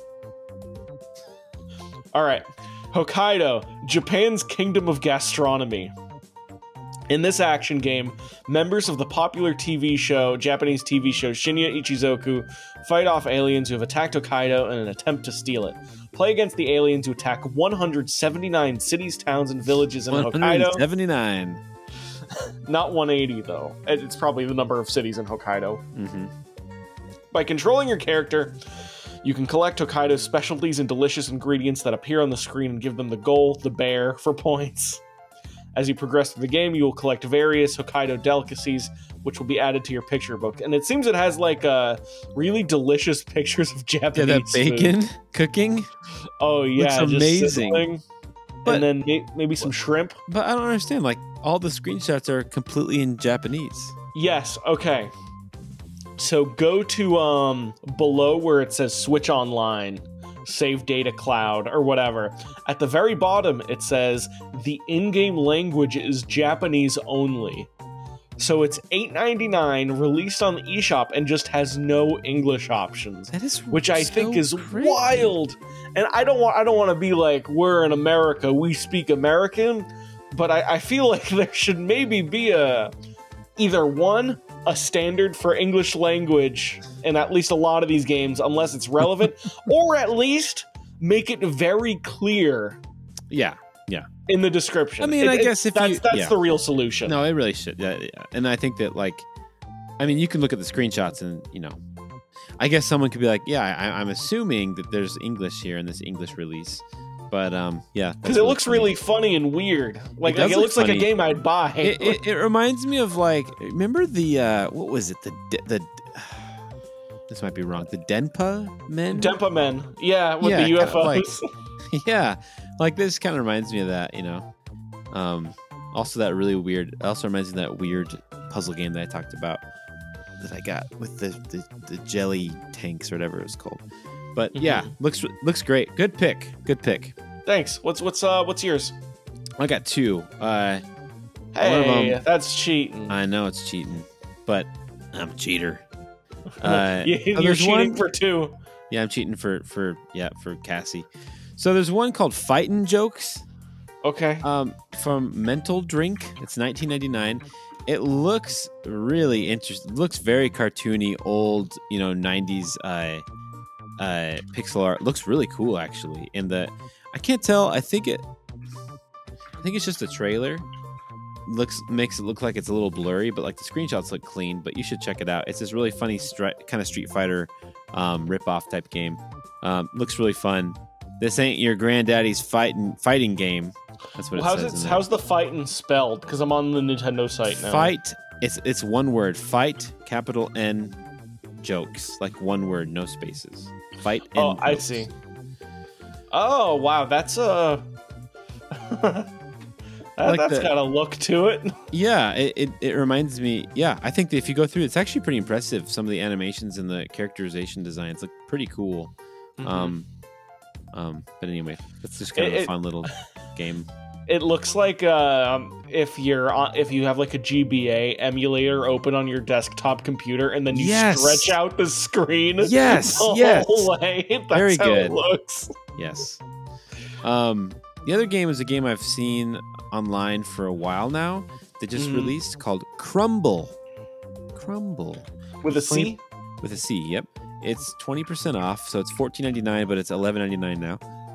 All right, Hokkaido, Japan's kingdom of gastronomy. In this action game, members of the popular T V show, Japanese T V show Shinya Ichizoku, fight off aliens who have attacked Hokkaido in an attempt to steal it. Play against the aliens who attack one hundred seventy-nine cities, towns, and villages in Hokkaido. seventy-nine. Not one eighty, though. It's probably the number of cities in Hokkaido. Mm-hmm. By controlling your character, you can collect Hokkaido's specialties and delicious ingredients that appear on the screen and give them the goal, the bear, for points. As you progress through the game, you will collect various Hokkaido delicacies, which will be added to your picture book. And it seems it has like uh, really delicious pictures of Japanese Yeah, that bacon food. cooking. Oh yeah, looks just amazing. sizzling. But- and then may- maybe some shrimp. But I don't understand. Like, all the screenshots are completely in Japanese. Yes, okay. So go to um below where it says switch online, save data cloud, or whatever. At the very bottom, it says the in-game language is Japanese only. So it's eight ninety-nine, released on the eShop, and just has no English options. That is Which I so think is crazy. wild. And I don't want I don't want to be like, we're in America, we speak American, but I, I feel like there should maybe be a either one, a standard for English language in at least a lot of these games, unless it's relevant, or at least make it very clear Yeah, yeah. in the description. I mean, It- I it- guess if that's you- that's yeah. the real solution. No, it really should. Yeah, yeah. And I think that, like, I mean, you can look at the screenshots and, you know, I guess someone could be like, yeah, I, I'm assuming that there's English here in this English release. But, um, yeah. because it looks really funny and weird. Like, It like does it look looks like a funny. game I'd buy. It, it, it reminds me of, like, remember the, uh, what was it? The, the, this might be wrong. The Denpa men? Denpa Men, yeah, with Yeah, the U F Os. kind of like- yeah, like this kind of reminds me of that, you know. Um, also that really weird. It also reminds me of that weird puzzle game that I talked about that I got with the the, the jelly tanks or whatever it was called. But yeah, Mhm. looks looks great. Good pick. Good pick. Thanks. What's what's uh what's yours? I got two. Uh, One of Hey, them- that's cheating. I know it's cheating, but I'm a cheater. Uh, You- oh, You're there's cheating one- for two. Yeah, I'm cheating for for yeah for Cassie. So there's one called Fightin' Jokes. Okay. Um, from Mental Drink. It's nineteen ninety-nine. It looks really interesting. Looks very cartoony, old, you know, nineties uh, uh, pixel art. Looks really cool, actually. And the, I can't tell. I think it, I think it's just a trailer. Looks makes it look like it's a little blurry, but like the screenshots look clean. But you should check it out. It's this really funny stri- kind of Street Fighter um, rip-off type game. Um, looks really fun. This ain't your granddaddy's fighting fighting game. That's what Well, it how's says. it? in there. How's the fighting spelled? Because I'm on the Nintendo site now. Fight. It's it's one word. Fight. Capital N. Jokes. Like one word, no spaces. Fight. And Oh, I jokes. see. Oh wow, that's a. that, Like that's the- got a look to it. Yeah, it, it, it reminds me. Yeah, I think that if you go through, it's actually pretty impressive. Some of the animations and the characterization designs look pretty cool. Um, um, but anyway, it's just kind of It- a it- fun little game. It looks like um, if you're on, if you have like a G B A emulator open on your desktop computer, and then you Yes. stretch out the screen. Yes, the yes. whole way. That's Very how good. it looks. Yes. Um, the other game is a game I've seen online for a while now. They just Mhm. released called Crumble. Crumble. With a C. With a C, yep. It's twenty percent off, so it's fourteen ninety-nine, but it's eleven ninety-nine now.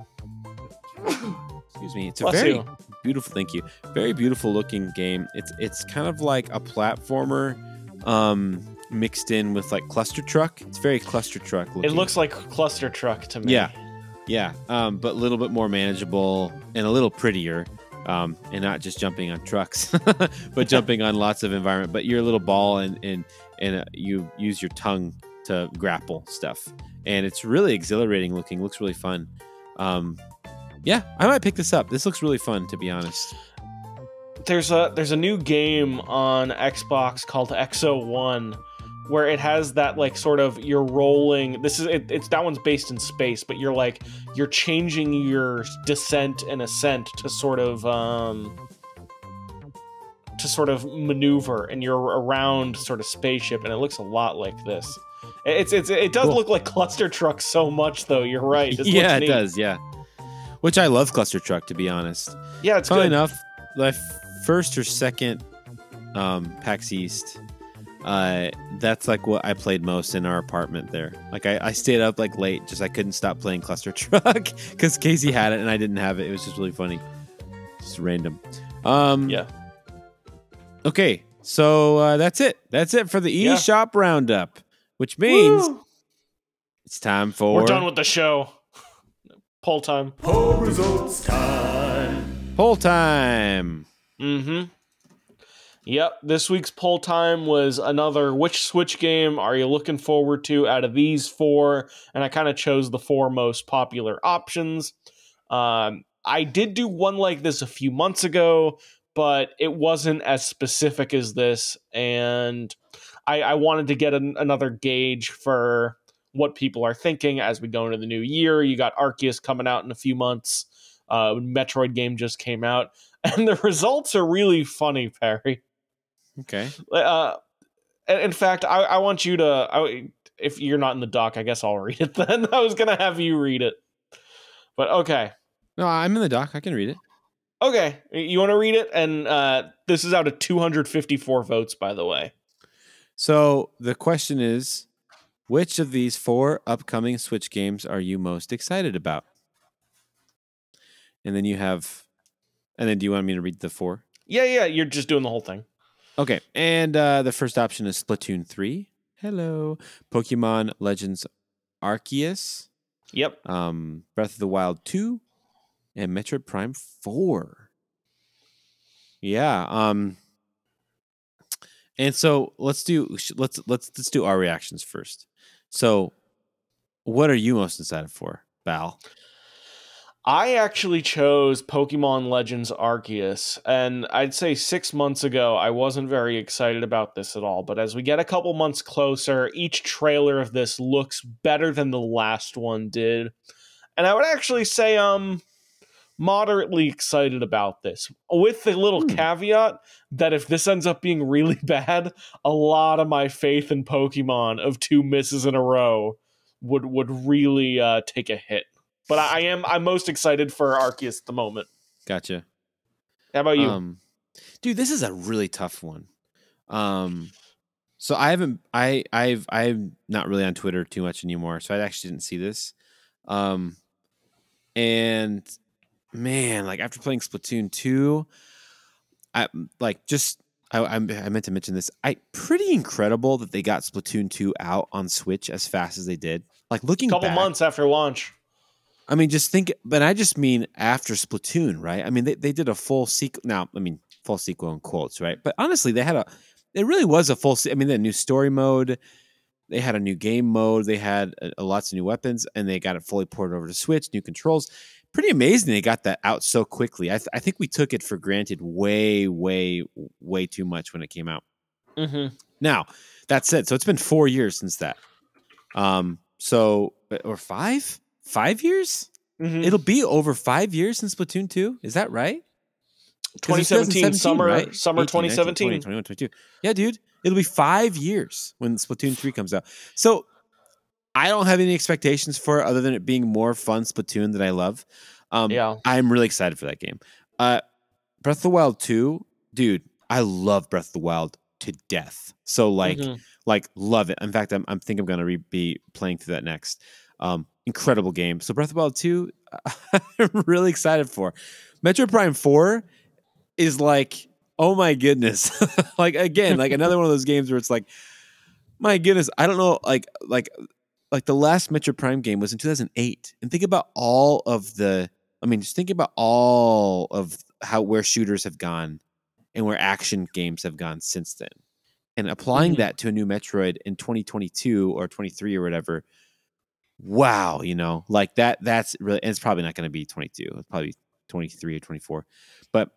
Excuse me. It's a Bless very you. beautiful, thank you. Very beautiful looking game. It's it's kind of like a platformer um mixed in with like Cluster Truck. It's very Cluster Truck looking. It looks like Cluster Truck to me. Yeah. Yeah, um, but a little bit more manageable and a little prettier, um, and not just jumping on trucks, but jumping on lots of environment. But you're a little ball, and and and uh, you use your tongue to grapple stuff, and it's really exhilarating looking. Looks really fun. Um, yeah, I might pick this up. This looks really fun, to be honest. There's a there's a new game on Xbox called X O one where it has that like sort of you're rolling this is it, it's that one's based in space, but you're like you're changing your descent and ascent to sort of um to sort of maneuver, and you're around sort of spaceship, and it looks a lot like this. It's it's it does Cool. look like Cluster Truck so much though. You're right. This yeah, looks it neat. does. Yeah, which I love Cluster Truck, to be honest. Yeah, it's Funny good. enough, my first or second um, PAX East, uh, that's like what I played most in our apartment there. Like I, I stayed up like late, just I couldn't stop playing Cluster Truck because Casey had it and I didn't have it. It was just really funny, just random. Um, Yeah. Okay, so uh, that's it. That's it for the Yeah. eShop roundup, which means Woo! it's time for We're done with the show. Poll time. Poll results time. poll time. Mm-hmm. Yep, this week's poll time was another which Switch game are you looking forward to out of these four? And I kind of chose the four most popular options. Um, I did do one like this a few months ago, but it wasn't as specific as this. And I, I wanted to get an, another gauge for what people are thinking as we go into the new year. You got Arceus coming out in a few months. Uh, Metroid game just came out. And the results are really funny, Perry. Okay. Uh, in fact, I, I want you to. I, if you're not in the doc, I guess I'll read it then. I was gonna have you read it, but okay. No, I'm in the doc. I can read it. Okay, you want to read it? And uh, this is out of two hundred fifty-four votes, by the way. So the question is, which of these four upcoming Switch games are you most excited about? And then you have, and then do you want me to read the four? Yeah, yeah. You're just doing the whole thing. Okay, and uh, the first option is Splatoon three. Hello. Pokemon Legends Arceus. Yep. Um, Breath of the Wild two. And Metroid Prime four. Yeah. Um, and so let's do let's let's let's do our reactions first. So, what are you most excited for, Val? I actually chose Pokemon Legends Arceus, and I'd say six months ago I wasn't very excited about this at all, but as we get a couple months closer, each trailer of this looks better than the last one did. And I would actually say um moderately excited about this, with the little hmm. caveat that if this ends up being really bad, a lot of my faith in Pokemon of two misses in a row would would really uh, take a hit. But I am I'm most excited for Arceus at the moment. Gotcha. How about you? Um, dude, this is a really tough one. Um, so I haven't I I've I'm not really on Twitter too much anymore, so I actually didn't see this. Um, and man, like after playing Splatoon two, I like just I I meant to mention this. I pretty incredible that they got Splatoon two out on Switch as fast as they did. Like looking couple back, months after launch. I mean, just think, but I just mean after Splatoon, right? I mean, they, they did a full sequel. Now, I mean, full sequel in quotes, right? But honestly, they had a, it really was a full, se- I mean, the new story mode, they had a new game mode, they had a, a lots of new weapons, and they got it fully ported over to Switch, new controls. Pretty amazing they got that out so quickly. I, th- I think we took it for granted way, way, way too much when it came out. Mm-hmm. Now, that said, so it's been four years since that. Um, so, or five? Five years? Mm-hmm. It'll be over five years since Splatoon two. Is that right? twenty seventeen, summer, right? Summer eighteen, twenty seventeen. nineteen, twenty, twenty-one, twenty-two. Yeah, dude. It'll be five years when Splatoon three comes out. So I don't have any expectations for it other than it being more fun Splatoon that I love. Um, yeah. I'm really excited for that game. Uh, Breath of the Wild two, dude, I love Breath of the Wild to death. So like, mm-hmm. like love it. In fact, I'm, I'm think I'm going to re- be playing through that next. Um, incredible game. So Breath of the Wild two, I'm really excited for. Metroid Prime four is like, oh my goodness. Like again, like another one of those games where it's like, my goodness, I don't know, like like like the last Metroid Prime game was in two thousand eight. And think about all of the, I mean, just think about all of how where shooters have gone and where action games have gone since then. And applying mm-hmm. that to a new Metroid in twenty twenty-two or twenty-three or whatever, wow, you know, like that, that's really, and it's probably not going to be twenty-two. It's probably twenty-three or twenty-four. But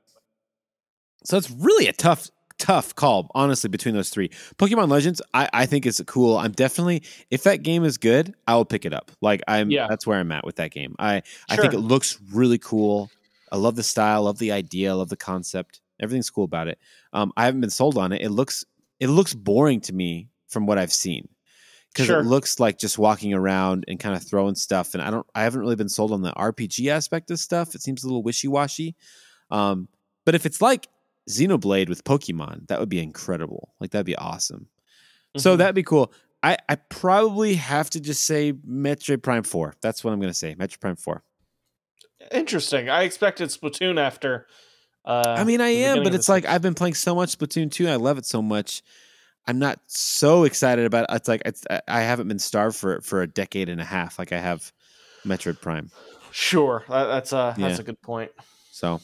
so it's really a tough, tough call, honestly, between those three. Pokemon Legends, I, I think is cool. I'm definitely, if that game is good, I will pick it up. Like I'm, yeah. that's where I'm at with that game. I, sure. I think it looks really cool. I love the style, love the idea, love the concept. Everything's cool about it. Um, I haven't been sold on it. It looks, it looks boring to me from what I've seen. Because sure. it looks like just walking around and kind of throwing stuff, and I don't, I haven't really been sold on the R P G aspect of stuff. It seems a little wishy washy. Um, but if it's like Xenoblade with Pokemon, that would be incredible. Like that'd be awesome. Mm-hmm. So that'd be cool. I, I probably have to just say Metroid Prime four. That's what I'm going to say. Metroid Prime four. Interesting. I expected Splatoon after. Uh, I mean, I am, but it's like I've been playing so much Splatoon two. I love it so much. I'm not so excited about it. It's like it's, I haven't been starved for it for a decade and a half, like I have Metroid Prime. Sure, that, that's a that's yeah. a good point. So,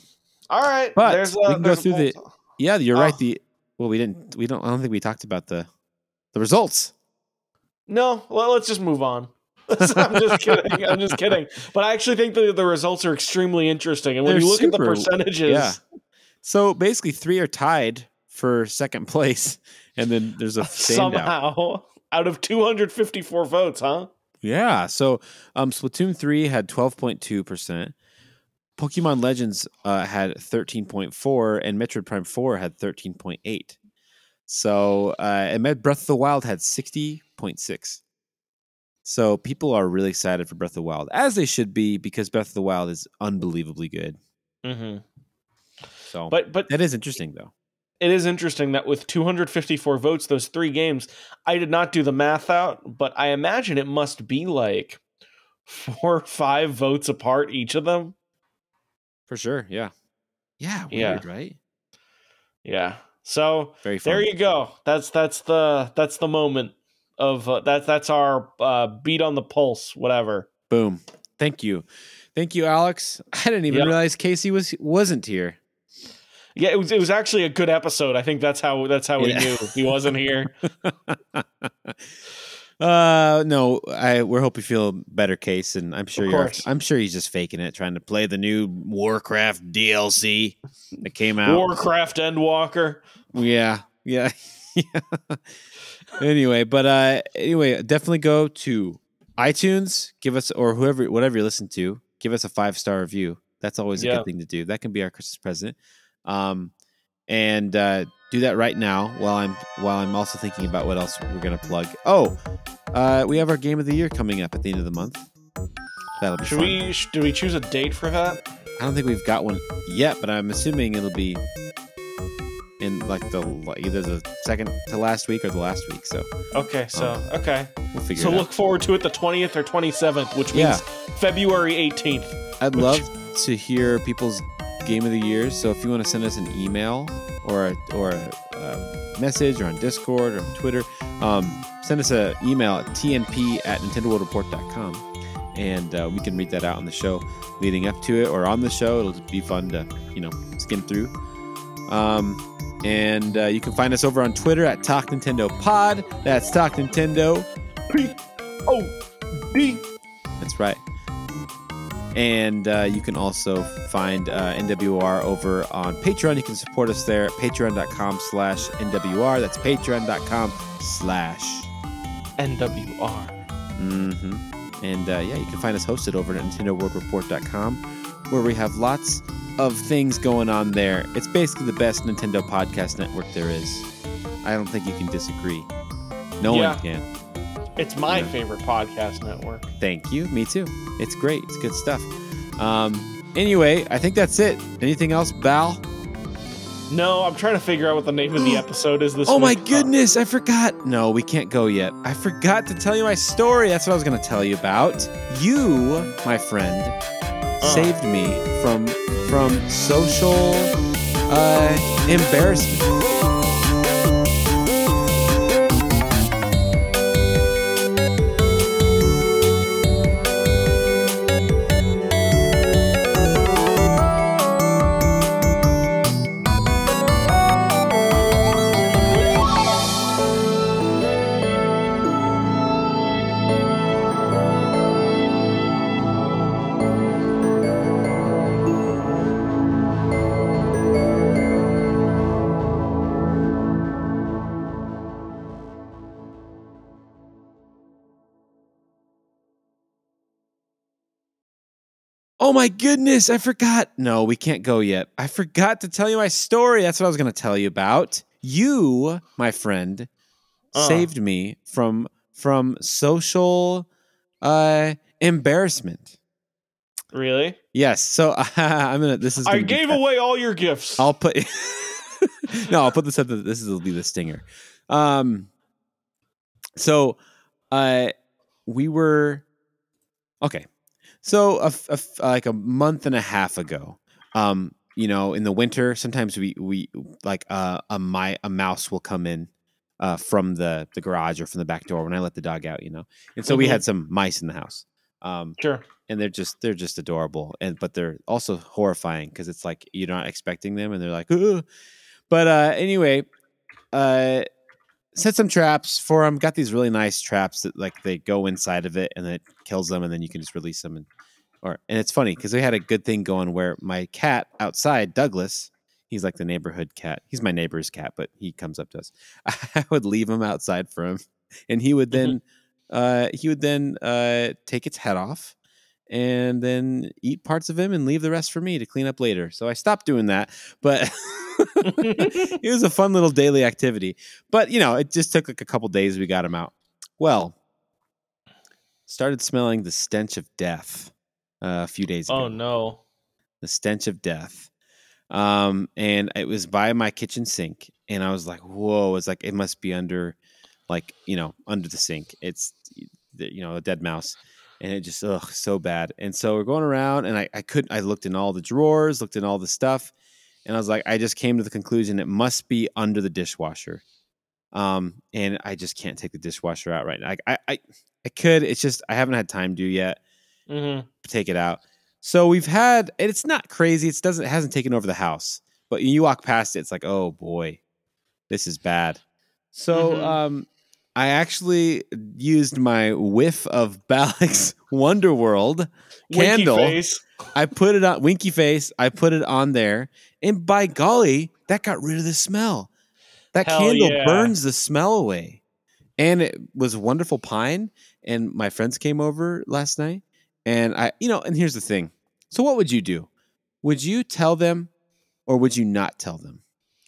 All right. But there's a, we can go there's a through the. poll. Yeah, you're Oh. right. The well, we didn't. We don't. I don't think we talked about the the results. No, well, let's just move on. I'm just kidding. I'm just kidding. But I actually think the, the results are extremely interesting. And when They're you look at the super- percentages, Yeah. So basically, three are tied for second place, and then there's a standout. somehow out of two hundred fifty-four votes, huh? Yeah. So um, Splatoon three had twelve point two percent. Pokemon Legends uh, had thirteen point four, and Metroid Prime four had thirteen point eight. So, uh, and Breath of the Wild had sixty point six. So people are really excited for Breath of the Wild, as they should be, because Breath of the Wild is unbelievably good. Mm-hmm. So, But but that is interesting, though. it is interesting that with two hundred fifty-four votes, those three games, I did not do the math out, but I imagine it must be like four or five votes apart, each of them. For sure, yeah. Yeah, Yeah. weird, right? Yeah. So Very fun. there you go. That's that's the that's the moment of uh, that's that's our uh, beat on the pulse, whatever. Boom. Thank you. Thank you, Alex. I didn't even Yep. realize Casey was wasn't here. Yeah, it was it was actually a good episode. I think that's how that's how Yeah. we knew he wasn't here. Uh no, I we're hope you feel better, Case, and I'm sure Of you're course. I'm sure he's just faking it, trying to play the new Warcraft D L C that came out. Warcraft Endwalker. Yeah, yeah, yeah. Anyway, but uh, anyway, definitely go to iTunes, give us or whoever, whatever you listen to, give us a five star review. That's always a Yeah. good thing to do. That can be our Christmas present. Um, and uh, do that right now while I'm while I'm also thinking about what else we're gonna plug. Oh, uh, we have our game of the year coming up at the end of the month. That'll be Should fun. we sh- do we choose a date for that? I don't think we've got one yet, but I'm assuming it'll be in like the either the second to last week or the last week. So Okay, so okay. we'll figure So it out. look forward to it the twentieth or twenty-seventh, which means Yeah. February eighteenth. I'd Which- love to hear people's game of the year. So if you want to send us an email or a, or a, uh message or on Discord or on Twitter, um, send us an email at t n p at nintendo world report dot com, and uh, we can read that out on the show leading up to it or on the show. It'll be fun to you know skim through. Um, and uh, you can find us over on Twitter at Talk Nintendo Pod. That's Talk Nintendo. P O D. That's right. And uh, you can also find uh, N W R over on Patreon. You can support us there at patreon.com slash NWR. That's patreon.com slash. N W R. Mm-hmm. And uh, yeah, you can find us hosted over at nintendo world report dot com, where we have lots of things going on there. It's basically the best Nintendo podcast network there is. I don't think you can disagree. No Yeah. one can. It's my Yeah. favorite podcast network. Thank you. Me too. It's great. It's good stuff. Um, anyway, I think that's it. Anything else, Bal? No, I'm trying to figure out what the name of the episode is this Oh my week. goodness, I forgot. No, we can't go yet. I forgot to tell you my story. That's what I was going to tell you about. You, my friend, saved me from from social uh, embarrassment. Oh my goodness, I forgot. No, we can't go yet. I forgot to tell you my story. That's what I was going to tell you about. You, my friend, Uh. saved me from from social uh embarrassment. Really? Yes. So uh, I'm going to this is I gonna be gave fa- away all your gifts. I'll put No, I'll put this at the this will be the stinger. Um so uh we were okay. So a, f- a f- like a month and a half ago, um, you know, in the winter, sometimes we we like uh, a my a mouse will come in uh, from the the garage or from the back door when I let the dog out, you know, and so we Mhm. had some mice in the house. Um, Sure. and they're just they're just adorable, and but they're also horrifying because it's like you're not expecting them, and they're like, ugh. But uh, anyway, uh, set some traps for them. Got these really nice traps that like they go inside of it, and then it kills them, and then you can just release them. And or and it's funny because we had a good thing going where my cat outside, Douglas, he's like the neighborhood cat. He's my neighbor's cat, but he comes up to us. I would leave him outside for him, and he would then uh, he would then uh, take its head off and then eat parts of him and leave the rest for me to clean up later. So I stopped doing that, but it was a fun little daily activity. But, you know, it just took like a couple days. We got him out. Well, started smelling the stench of death uh, a few days ago. Oh, no. The stench of death. Um, and it was by my kitchen sink. And I was like, whoa, it's like, it must be under, like, you know, under the sink. It's, you know, a dead mouse. And it just, ugh, so bad. And so we're going around, and I, I couldn't, I looked in all the drawers, looked in all the stuff, and I was like, I just came to the conclusion it must be under the dishwasher. Um, and I just can't take the dishwasher out right now. I, I, I, I could, it's just, I haven't had time to yet Mm-hmm. take it out. So we've had, and it's not crazy. It doesn't, it hasn't taken over the house, but you walk past it, it's like, oh boy, this is bad. So, Mhm. um, I actually used my whiff of Balak's Wonderworld candle. Winky face. I put it on Winky Face. I put it on there, and by golly, that got rid of the smell. That Hell candle yeah. burns the smell away, and it was wonderful pine. And my friends came over last night, and I, you know, and here's the thing. So, what would you do? Would you tell them, or would you not tell them?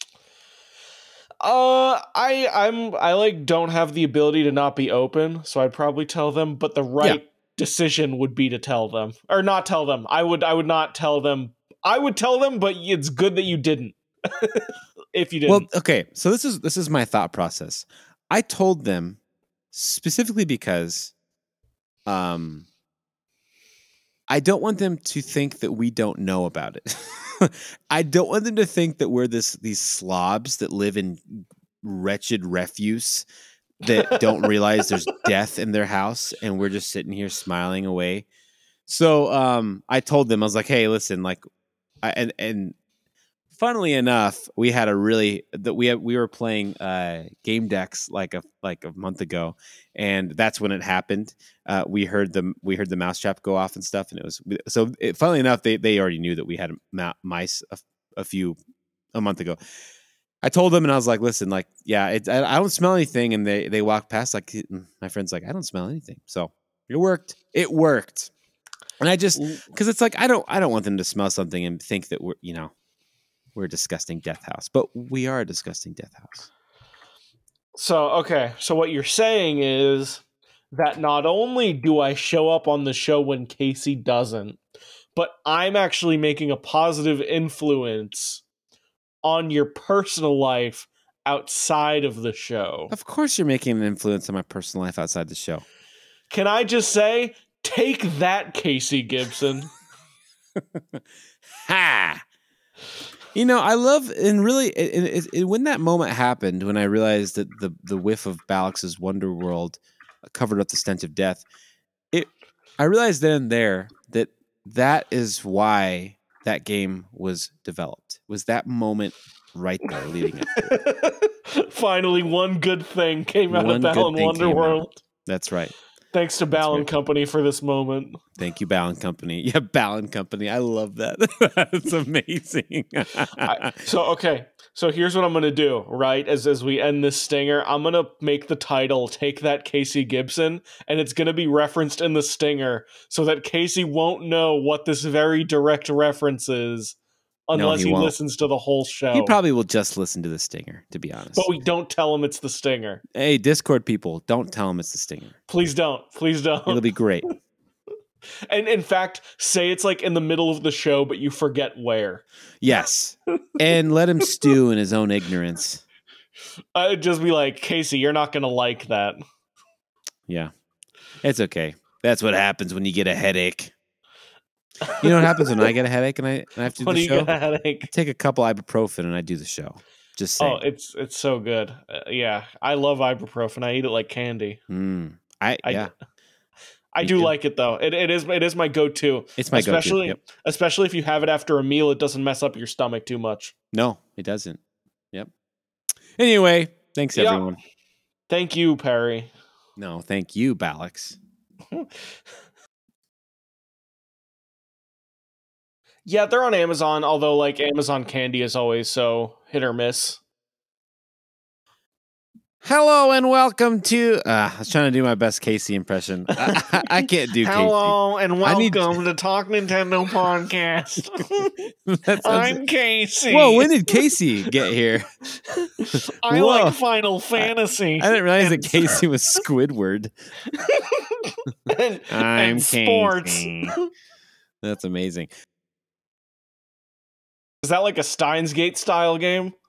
Uh, I I'm I like don't have the ability to not be open, so I'd probably tell them. But the right Yeah. decision would be to tell them, or not tell them. I would I would not tell them. I would tell them, but it's good that you didn't. If you didn't, Well, okay. So this is this is my thought process. I told them specifically because, um, I don't want them to think that we don't know about it. I don't want them to think that we're this these slobs that live in wretched refuse that don't realize there's death in their house, and we're just sitting here smiling away. So um, I told them, I was like, "Hey, listen, like," I, and and funnily enough, we had a really that we had, we were playing uh, game decks like a like a month ago, and that's when it happened. Uh, we heard the we heard the mousetrap go off and stuff, and it was so. It, funnily enough, they they already knew that we had ma- mice a, a few a month ago. I told them, and I was like, "Listen, like, yeah, it, I, I don't smell anything," and they they walked past, like, my friend's like, "I don't smell anything," so it worked. It worked, and I just because it's like I don't I don't want them to smell something and think that we're you know. We're a disgusting death house, but we are a disgusting death house. so okay. So what you're saying is that not only do I show up on the show when Casey doesn't, but I'm actually making a positive influence on your personal life outside of the show. Of course, you're making an influence on my personal life outside the show. Can I just say, take that, Casey Gibson? Ha! You know, I love, and really, it, it, it, when that moment happened, when I realized that the, the whiff of Balak's Wonder World covered up the stench of death, it, I realized then and there that that is why that game was developed. Was that moment right there leading up to it. Finally, one good thing came out One of good Balan thing came Wonderworld. out. That's right. Thanks to That's Balan right. Company for this moment. Thank you, Balan Company. Yeah, Balan Company. I love that. That's amazing. I, so okay, so here's what I'm gonna do. Right as as we end this stinger, I'm gonna make the title "Take That, Casey Gibson," and it's gonna be referenced in the stinger, so that Casey won't know what this very direct reference is unless he he, won't. listens to the whole show. He probably will just listen to the stinger, to be honest. But we don't tell him it's the stinger. Hey, Discord people, don't tell him it's the stinger. Please don't. Please don't. It'll be great. And in fact, say it's like in the middle of the show, but you forget where. Yes. And let him stew in his own ignorance. I'd just be like, Casey, you're not going to like that. Yeah. It's okay. That's what happens when you get a headache. You know what happens when I get a headache and I, and I have to do When the you show? get a headache. I take a couple ibuprofen and I do the show. Just saying. Oh, it's it's so good. Uh, yeah, I love ibuprofen. I eat it like candy. Mm. I, I, yeah. I Me do too. like it though. It, it is it is my go-to. It's my especially go-to. Yep. especially if you have it after a meal, it doesn't mess up your stomach too much. No, it doesn't. Yep. Anyway, thanks Yeah. everyone. Thank you, Perry. No, thank you, Balix. Yeah, they're on Amazon, although like Amazon candy is always so hit or miss. Hello and welcome to. Uh, I was trying to do my best Casey impression. I, I, I can't do Hello and I need- welcome to Talk Nintendo Podcast. Casey. That sounds- I'm Casey. Whoa, when did Casey get here? I Whoa. like Final Fantasy. I didn't realize and- that Casey was Squidward. and, I'm and sports. Casey. That's amazing. Is that like a Steins Gate style game?